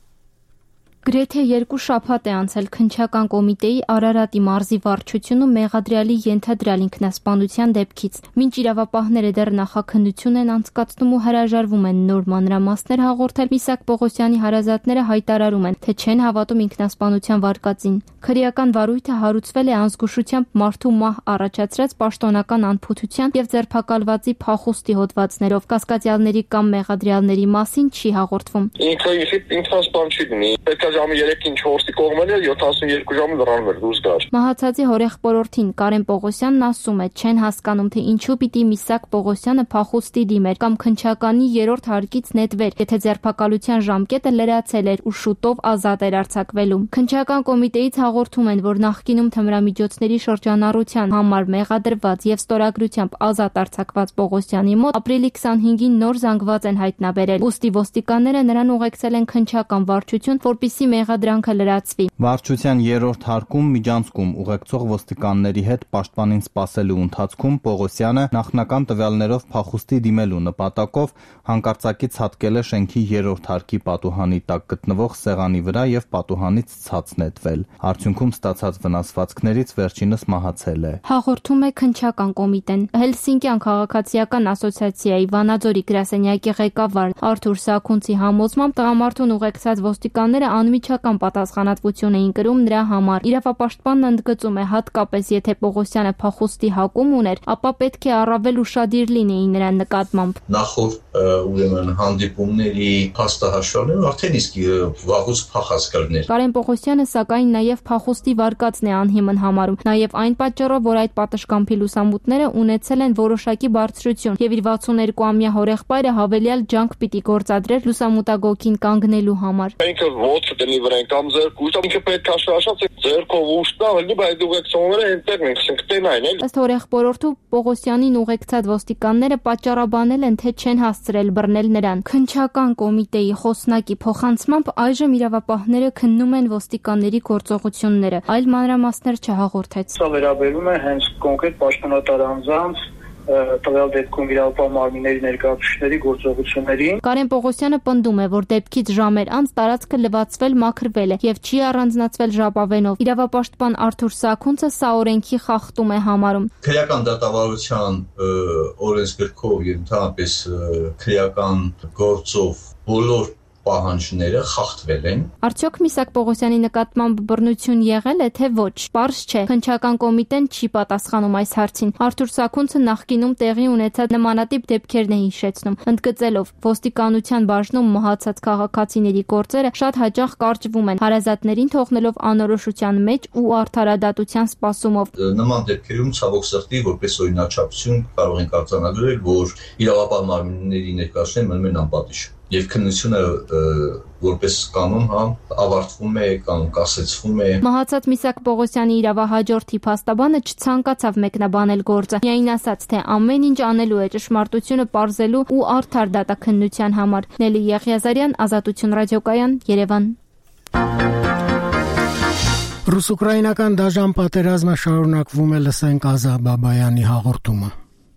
Գրեթե 2 շաբաթ է անցել քննչական կոմիտեի Արարատի մարզի վարչությունում մեղադրյալի ենթադրյալ ինքնասպանության դեպքից։ Մինչ իրավապահները դեռ նախաքննություն են անցկացնում ու հրաժարվում են նոր մանրամասներ հաղորդել, Միսակ Պողոսյանի հարազատները հայտարարում են, թե չեն հավատում ինքնասպանության վարկածին։ Քրեական վարույթը հարուցվել է անզգուշությամբ մարդու մահ առաջացրած պաշտոնական անփութության եւ ձերբակալվածի փախուստի հոդվածներով։ Կասկածյալների կամ մեղադրյալների մասին չի հաղորդվում։ Ինքնասպան չի լինի։ Ժամը 3-ին 4-ի կողմել է 72 ժամը լրանվել դուրս գար։ Մահացածի հորեղբորորդին Կարեն Պողոսյանն ասում է, չեն հասկանում, թե ինչու պիտի Միսակ Պողոսյանը փախուստի դիմեր կամ քննչականի 3-րդ հարկից նետվեր, եթե ձերբակալության ժամկետը լրացել էր ու շուտով ազատ էր արձակվելու։ Քննչական կոմիտեից հաղորդում են, որ նախկինում թմրամիջոցների շրջանառության համար մեղադրված եւ ստորագրությամբ ազատ արձակված Պողոսյանի մոտ ապրիլի 25-ին նոր զանգված են հայտնաբերել։ Ուստի ոստիկանները նրան ուղեկցել են քննչական վարչություն, որպեսզի մեղադրանքը լրացվի։ Վարչության 3-րդ հարկում միջանցքում ուղեկցող ոստիկանների հետ պաշտպանին սպասելու ընթացքում Պողոսյանը նախնական տվյալներով փախուստի դիմելու նպատակով հանկարծակից հատկել է շենքի 3-րդ հարկի պատուհանի տակ գտնվող սեղանի վրա եւ պատուհանից ցած նետվել։ Արդյունքում ստացած վնասվածքներից վերջինս մահացել է։ Հաղորդում է քննչական կոմիտեն։ Հելսինկյան քաղաքացիական ասոցիացիայի Վանաձորի գրասենյակի ղեկավար Արթուր Սաքունցի համոզմամբ տղամարդուն ուղեկցած ոստիկանները անմիջական պատասխանատվություն էին կրում նրա համար։ Իրավապաշտպանն ընդգծում է, հատկապես եթե Պողոսյանը փախուստի հակում ուներ, ապա պետք է առավել ուշադիր լինեին նրա նկատմամբ։ Նախորդ ուրեմն հանդիպումների փաստահաշվարները արդեն իսկ վաղուց փախած կլներ։ Կարեն Պողոսյանը սակայն նաև փախուստի վարկածն է անհիմն համարում, նաև այն պատճառով, որ այդ պատշգամբի լուսամուտները ունեցել են որոշակի բարձրություն եւ իր 62-ամյա հորեղբայրը հավելյալ ջանք պիտի գործադրեր լուսամուտագոգին կանգնելու համար։ Ինքը ոնց դնի վրան կամ ձերքուշ, ինքը պետք է շաշած ձերքով ուշտա, հլի բայց ուղեկցողները այնտեղ ենք, ասենք տենային էլ։ Ըստ հորեղբորորդու Պողոսյանին ուղեկցած ոստիկանները պատճառաբանել են, թե չեն հասցրել բռնել նրան։ Քննչական կոմիտեի խոսնակի փոխանցմամբ այժմ իրավապահները քննում են ոստիկանների գործողությունները, այլ մանրամասներ չհաղորդեց։ Սա վերաբերում է հենց կոնկրետ պաշտոնատար անձանց տվյալ դեպքում իրավապահ մարմինների ներկայացուցիչների գործողություններին։ Կարեն Պողոսյանը պնդում է, որ դեպքից ժամեր անց տարածքը լվացվել, մաքրվել է եւ չի առանձնացվել ժապավենով։ Իրավապաշտպան Արթուր Սաքունցը սա օրենքի խախտում է համարում։ Քրեական դատավարության օրենսգրքով եւ ընդհանրապես քրեական գործով բոլոր պահանջները խախտվել են։ Արդյոք Միսակ Պողոսյանի նկատմամբ բռնություն եղել է, թե ոչ։ Պարզ չէ։ Քննչական կոմիտեն չի պատասխանում այս հարցին։ Արթուր Սաքունցը նախկինում տեղի ունեցած նմանատիպ դեպքերն է հիշեցնում, ընդգծելով, ոստիկանության բաժնում մահացած քաղաքացիների գործերը շատ հաճախ կարճվում են, հարազատներին թողնելով անորոշության մեջ ու արդարադատության սպասումով։ Նման դեպքերում ցավոք սրտի որպես օրինաչափություն կարող ենք արձանագրել, որ իրավապահ մարմինների ներկայացուցիչները մնում են անպատիժ։ Եվ քննությունը որպես կանոն ավարտվում է կամ կասեցվում է։ Մահացած Միսակ Պողոսյանի իրավահաջորդի փաստաբանը չցանկացավ մեկնաբանել գործը։ Միայն ասաց, թե ամեն ինչ անելու է ճշմարտությունը պարզելու ու արդար դատաքննության համար։ Նելի Եղիազարյան, Ազատություն ռադիոկայան, Երևան։ Ռուս-ուկրաինական դաժան պատերազմը շարունակվում է, լսենք Ազա Բաբայանի հաղորդումը։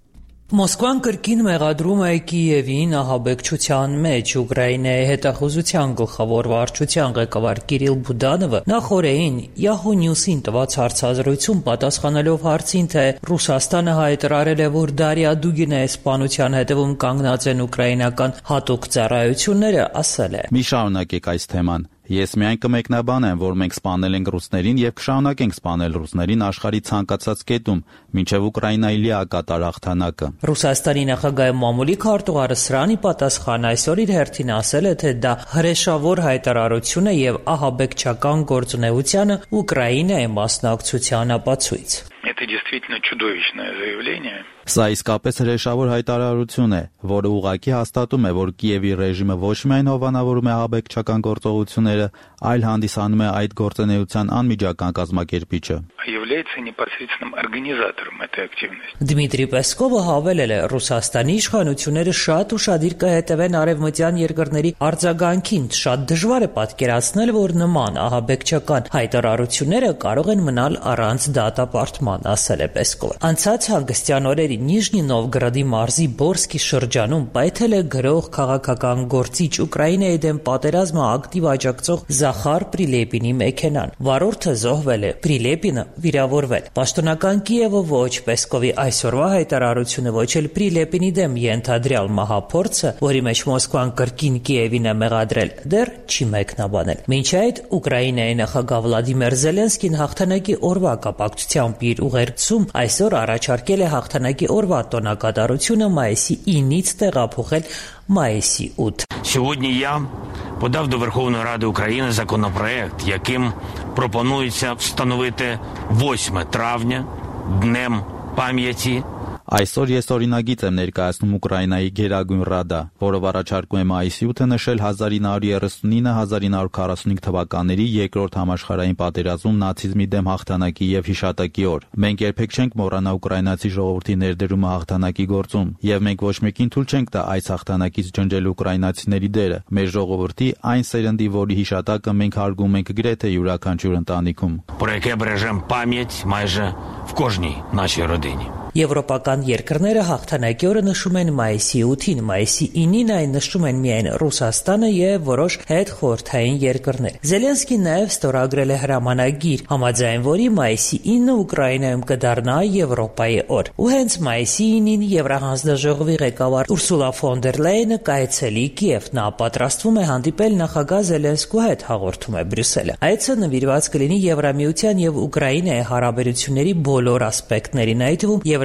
Մոսկվան կրկին մեղադրում է Կիևին ահաբեկչության մեջ։ Ուկրաինայի հետախուզության գլխավոր վարչության ղեկավար Կիրիլ Բուդանովը նախորդին Yahoo News-ին տված հարցազրույցում պատասխանելով հարցին, թե Ռուսաստանը հայտարարել է, որ Դարիա Դուգինայի սպանության հետևում կանգնած են ուկրաինական հատուկ ծառայությունները, ասել է. Մի շարունակեք այս թեման։ Ես միայն կմեկնաբանեմ, որ մենք սպանել ենք ռուսներին եւ կշարունակենք սպանել ռուսներին աշխարհի ցանկացած կետում, մինչեւ Ուկրաինայի լիակատար հաղթանակը։ Ռուսաստանի նախագահի մամուլի քարտուղարը սրանի պատասխան այսօր իր հերթին ասել է, թե դա հրեշավոր հայտարարություն է եւ ահաբեկչական գործունեությանը Ուկրաինայի մասնակցության ապացույց։ Это действительно чудовищное заявление. Սա իսկապես հրեշավոր հայտարարություն է, որը ուղղակի հաստատում է, որ Կիևի ռեժիմը ոչ միայն հովանավորում է ահաբեկչական գործողությունները, այլ հանդիսանում է այդ գործունեության անմիջական կազմակերպիչը։ Является непосредственным организатором этой активности. Դմիտրի Պեսկովը հավելել է, Ռուսաստանի իշխանությունները շատ ուշադիր կհետևեն արևմտյան երկրների արձագանքին, շատ դժվար է պատկերացնել, որ նման ահաբեկչական հայտարարությունները կարող են մնալ առանց դատապարտման, ասել է Պեսկովը։ Անցած հանգստյան օրերի Նիժնի Նովգրադի մարզի Բորսկի շրջանում պայթել է գրող քաղաքական գործիչ Ուկրաինայի դեմ պատերազմը ակտիվ աջակցող Զախար Պրիլեպինի մեքենան։ Վարորդը զոհվել է, Պրիլեպինը վիրավորվել։ Պաշտոնական Կիևը ոչ Պեսկովի այսօրվա հայտարարությունը, ոչ էլ Պրիլեպինի դեմ ենթադրյալ մահափորձը, որի մեջ Մոսկվան կրկին Կիևին է մեղադրել, դեռ չի մեկնաբանել։ Մինչ այդ Ուկրաինայի նախագահ Վլադիմիր Զելենսկին հաղթանակի օրվա կապակցությամբ իր ուղերձում այսօր առաջարկել է հաղթանակի օրվա տոնակատարությունը մայիսի 9-ից տեղափոխել մայիսի 8։ Сьогодні я подав до Верховної Ради України законопроект, яким пропонується встановити 8 травня Днем пам'яті. Այսօր ես օրինագիծ եմ ներկայացնում Ուկրաինայի Գերագույն Ռադա, որով առաջարկում է մայիսի 8-ը նշել 1939-1945 թվականների երկրորդ համաշխարհային պատերազմում նացիզմի դեմ հաղթանակի եւ հիշատակի օր։ Մենք երբեք չենք մոռանա ուկրաինացի ժողովրդի ներդրումը հաղթանակի գործում, եւ մենք ոչ մեկին թույլ չենք տա այս հաղթանակից ջնջել ուկրաինացիների դերը։ Մեր ժողովրդի այն սերնդի, որի հիշատակը մենք հարգում ենք գրեթե յուրաքանչյուր ընտանիքում։ Про яке бережемо пам'ять майже в кожній нашій родині. Եվրոպական երկրները հաղթանակի օրը նշում են մայիսի 8-ին, մայիսի 9-ին այն նշում են միայն Ռուսաստանը եւ որոշ հետխորհրդային երկրներ։ Զելենսկին նաեւ ստորագրել է հրամանագիր, համաձայն որի մայիսի 9-ը Ուկրաինայում կդառնա Եվրոպայի օր։ Ու հենց մայիսի 9-ին Եվրահանձնաժողովի ղեկավար Ուրսուլա ֆոն դեր Լայենը կայցելի Կիև։ Նա պատրաստվում է հանդիպել նախագահ Զելենսկու հետ, հաղորդում է Բրյուսելը։ Այցը նվիրված կլինի Եվրամիության եւ Ուկրաինայի հարաբերությունների բոլոր ասպեկտներին, այդ թվում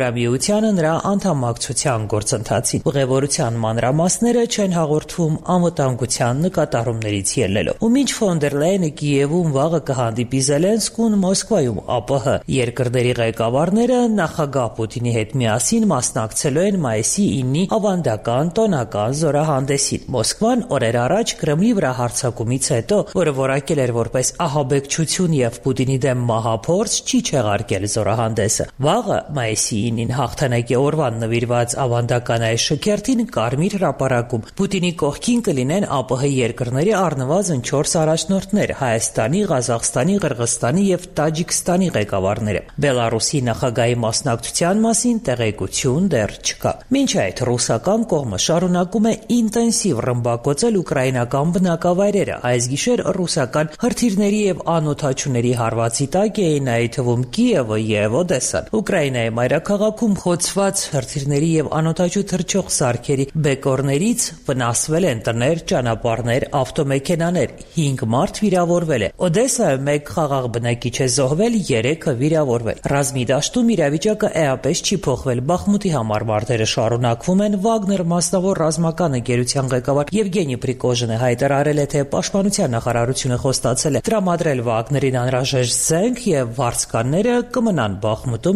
Եվրամիությանը նրա անդամակցության գործընթացին։ Ուղևորության մանրամասները չեն հաղորդվում անվտանգության նկատառումներից ելնելով։ Ու մինչ ֆոն դեր Լայենը Կիևում վաղը կհանդիպի Զելենսկուն Մոսկվայում ԱՊՀ երկրների ղեկավարները նախագահ Պուտինի հետ միասին մասնակցելու են մայիսի 9-ի ավանդական տոնական զորահանդեսին։ Մոսկվան օրեր առաջ Կրեմլի վրա հարձակումից հետո, որը որակել էր որպես ահաբեկչություն եւ Պուտինի դեմ մահափորձ, չի չեղարկել զորահանդեսը։ Վաղը մայիսի 9-ին հաղթանակի օրվան նվիրված ավանդական այս շքերթին Կարմիր հրապարակում Պուտինի կողքին կլինեն ԱՊՀ երկրների առնվազն 4 առաջնորդներ՝ Հայաստանի, Ղազախստանի, Qırğızstani եւ Տաջիկստանի ղեկավարները։ Բելարուսի նախագահի մասնակցության մասին տեղեկություն դեռ չկա։ Մինչ այդ ռուսական կողմը շարունակում է ինտենսիվ ռմբակոծել ուկրաինական բնակավայրերը։ Այս գիշեր ռուսական հրթիռների եւ անօդաչուների հարվածի տակ էին այդ թվում Կիևը եւ Օդեսան։ Ուկրաինայի մայրաքաղաքում խոցված հրթիռների եւ անօդաչու թռչող սարքերի բեկորներից վնասվել են տներ, ճանապարհներ, ավտոմեքենաներ։ 5 մարդ վիրավորվել է։ Օդեսայում 1 խաղաղ բնակիչ է զոհվել, 3-ը վիրավորվել։ Ռազմի դաշտում իրավիճակը էապես չի փոխվել։ Բախմուտի համար մարտերը շարունակվում են։ Վագներ մասնավոր ռազմական ընկերության ղեկավար Եվգենի Պրիգոժինը հայտարարել է, թե պաշտպանության նախարարությունը խոստացել է տրամադրել Վագներին անհրաժեշտ զենք եւ վարձկանները կմնան Բախմուտում։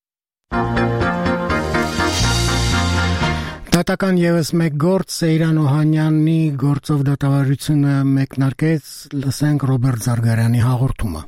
Դատական եւս մեկ գործ Սեյրան Օհանյանի գործով դատավարությունը մեկնարկեց, լսենք Ռոբերտ Զարգարյանի հաղորդումը։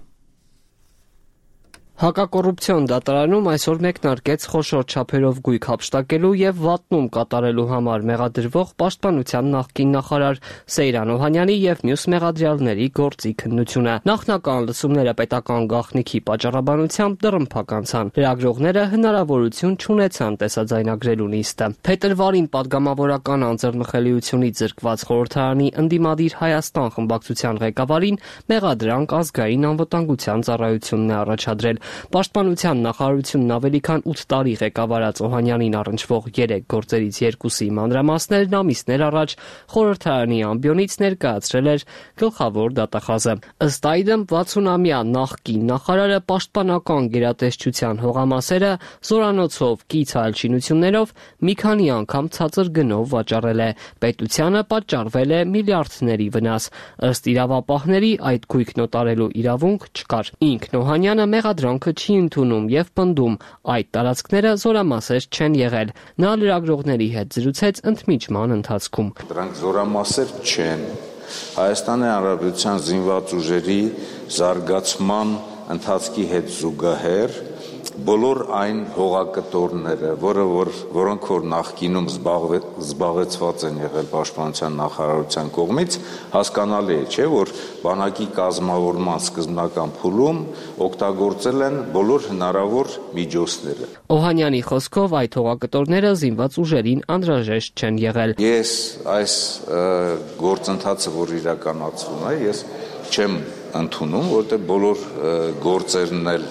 Հակակոռուպցիոն դատարանում այսօր մեկնարկեց խոշոր չափերով գույք հափշտակելու եւ վատնում կատարելու համար մեղադրվող պաշտպանության նախկին նախարար Սեյրան Օհանյանի եւ մյուս մեղադրյալների գործի քննությունը։ Նախնական լսումները պետական գաղտնիքի պատճառաբանությամբ դռնփակ անցան։ Լրագրողները հնարավորություն չունեցան տեսաձայնագրելու նիստը։ Փետրվարին падգամավորական անձեռնխելիությունից զրկված խորհրդարանի ընդդիմադիր Հայաստան խմբակցության ղեկավարին մեղադրանք ազգային անվտանգության ծառայությունն է առաջադրել։ Պաշտպանության նախարարությունն ավելի քան 8 տարի ղեկավարած Օհանյանին առնչվող 3 գործերից 2-ի մանրամասներն ամիսներ առաջ խորհրդարանի ամբիոնից ներկայացրել էր գլխավոր դատախազը։ Ըստ այդմ 60-ամյա նախկին նախարարը պաշտպանական գերատեսչության հողամասերը զորանոցով կից այլ շինություններով մի քանի անգամ ցածր գնով վաճառել է։ Պետությանը պատճառվել է միլիարդների վնաս։ Ըստ իրավապահների այդ գույքն օտարելու իրավունք չկար։ Ինքն Օհանյանը մեղադրանք չի ընդունում եւ պնդում այդ տարածքները զորամասեր չեն եղել։ Նա լրագրողների հետ զրուցեց ընդմիջման ընթացքում։ Դրանք զորամասեր չեն։ Հայաստանի Հանրապետության զինված ուժերի զարգացման ընթացքի հետ զուգահեռ բոլոր այն հողակտորները, որոնք որ նախկինում զբաղեցված են եղել պաշտպանության նախարարության կողմից, հասկանալի է, չէ, որ բանակի կազմավորման սկզբնական փուլում օգտագործել են բոլոր հնարավոր միջոցները։ Օհանյանի խոսքով այդ հողակտորները զինված ուժերին անհրաժեշտ չեն եղել։ Ես այս գործընթացը, որ իրականացվում է, ես չեմ ընդունում, որտեղ բոլոր գործերն էլ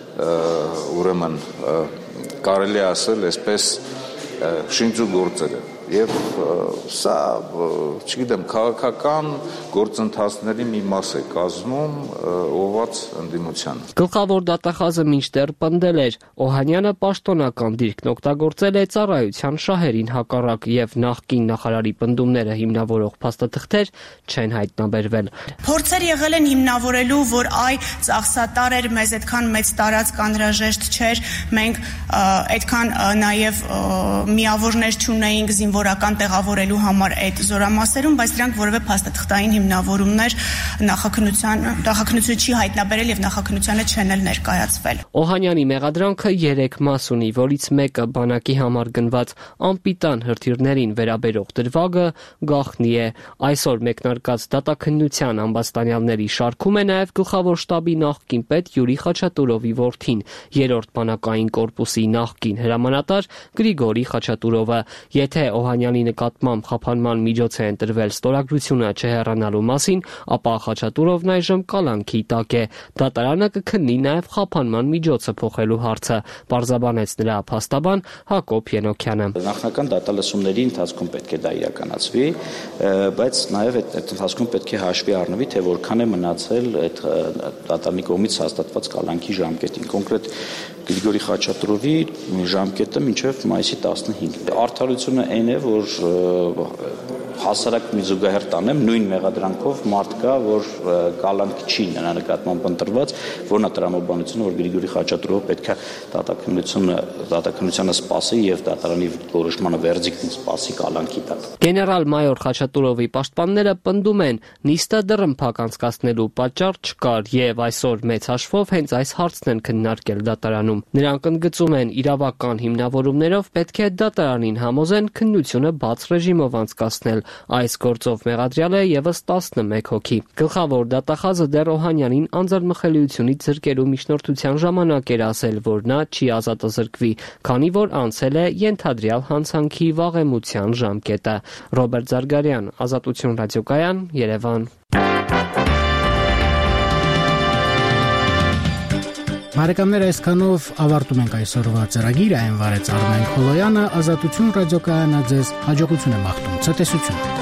ուրեմն կարելի ասել այսպես շինծու գործերը եւ սա չգիտեմ քաղաքական գործընթացների մի մաս է կազմում ողված ընդդիմությանը։ Գլխավոր դատախազը մինչդեռ պնդել էր Օհանյանը պաշտոնական դիրքն օգտագործել է ծառայության շահերին հակառակ եւ նախկին նախարարի պնդումները հիմնավորող փաստաթղթեր չեն հայտնաբերվել։ Փորձեր եղել են հիմնավորելու, որ այ ծախսատար էր, մեզ այդքան մեծ տարածք անհրաժեշտ չէր, մենք այդքան նաեւ միավորներ չունեինք զինվորական տեղավորելու համար այդ զորամասերում, բայց դրանք որևէ փաստաթղթային հիմնավորումներ նախաքննությունը չի հայտնաբերել եւ նախաքննությանը չեն էլ ներկայացվել։ Օհանյանի մեղադրանքը 3 մաս ունի, որից մեկը բանակի համար գնված անպիտան հրթիռներին վերաբերող դրվագը գաղտնի է։ Այսօր մեկնարկած դատաքննության ամբաստանյալների շարքում է նաեւ գլխավոր շտաբի նախկին պետ Յուրի Խաչատուրովի որդին, 3-րդ բանակային կորպուսի նախկին հրամանատար Գրիգորի Խաչատուրովը։ Եթե Օհանյանի նկատմամբ խափանման միջոց է ընտրվել ստորագրությունը չհեռանալու մասին, ապա Խաչատուրովն այժմ կալանքի տակ է։ Դատարանը կքննի նաև խափանման միջոցը փոխելու հարցը, պարզաբանեց նրա փաստաբան Հակոբ Ենոքյանը։ Նախնական դատալսումների ընթացքում պետք է դա իրականացվի, բայց նաև այդ ընթացքում պետք է հաշվի առնվի, թե որքան է մնացել այդ դատարանի կողմից հաստատված կալանքի ժամկետին։ Կոնկրետ Գրիգորի Խաչատրովի ժամկետը մինչև մայիսի 15-ն։ Արդարությունը այն է, որ հասարակ մի զուգահեռ տանեմ, նույն մեղադրանքով մարդ կա, որ կալանք չի նրա նկատմամբ ընտրված, որն է տրամաբանությունը, որ Գրիգորի Խաչատրովը պետք է դատաքննությանը սպասի եւ դատարանի որոշմանը վերդիկտին սպասի կալանքի տակ։ Գեներալ-մայոր Խաչատուրովի պաշտպանները պնդում են, նիստը դռնփակ անցկացնելու պատճառ չկար եւ այսօր մեծ հաշվով հենց այս հարցն են քննարկել դատարանում։ Նրանք ընդգծում են, իրավական հիմնավորումներով պետք է դատարանին համոզեն քննությունը բաց ռեժիմով անցկացնել։ Այս գործով մեղադրյալ է եւս 11 հոգի։ Գլխավոր դատախազը դեռ Օհանյանին անձեռնմխելիությունից զրկելու միջնորդության ժամանակ էր ասել, որ նա չի ազատազրկվի, քանի որ անցել է ենթադրյալ հանցանքի վաղեմության ժամկետը։ Ռոբերտ Զարգարյան, Ազատություն ռադիոկայան, Երևան։ Բարեկամներ, այսքանով ավարտում ենք այսօրվա ծրագիրը, այն վարեց Արմեն Խոլոյանը, Ազատություն ռադիոկայանը ձեզ հաջողություն է մաղթում, ցտեսություն։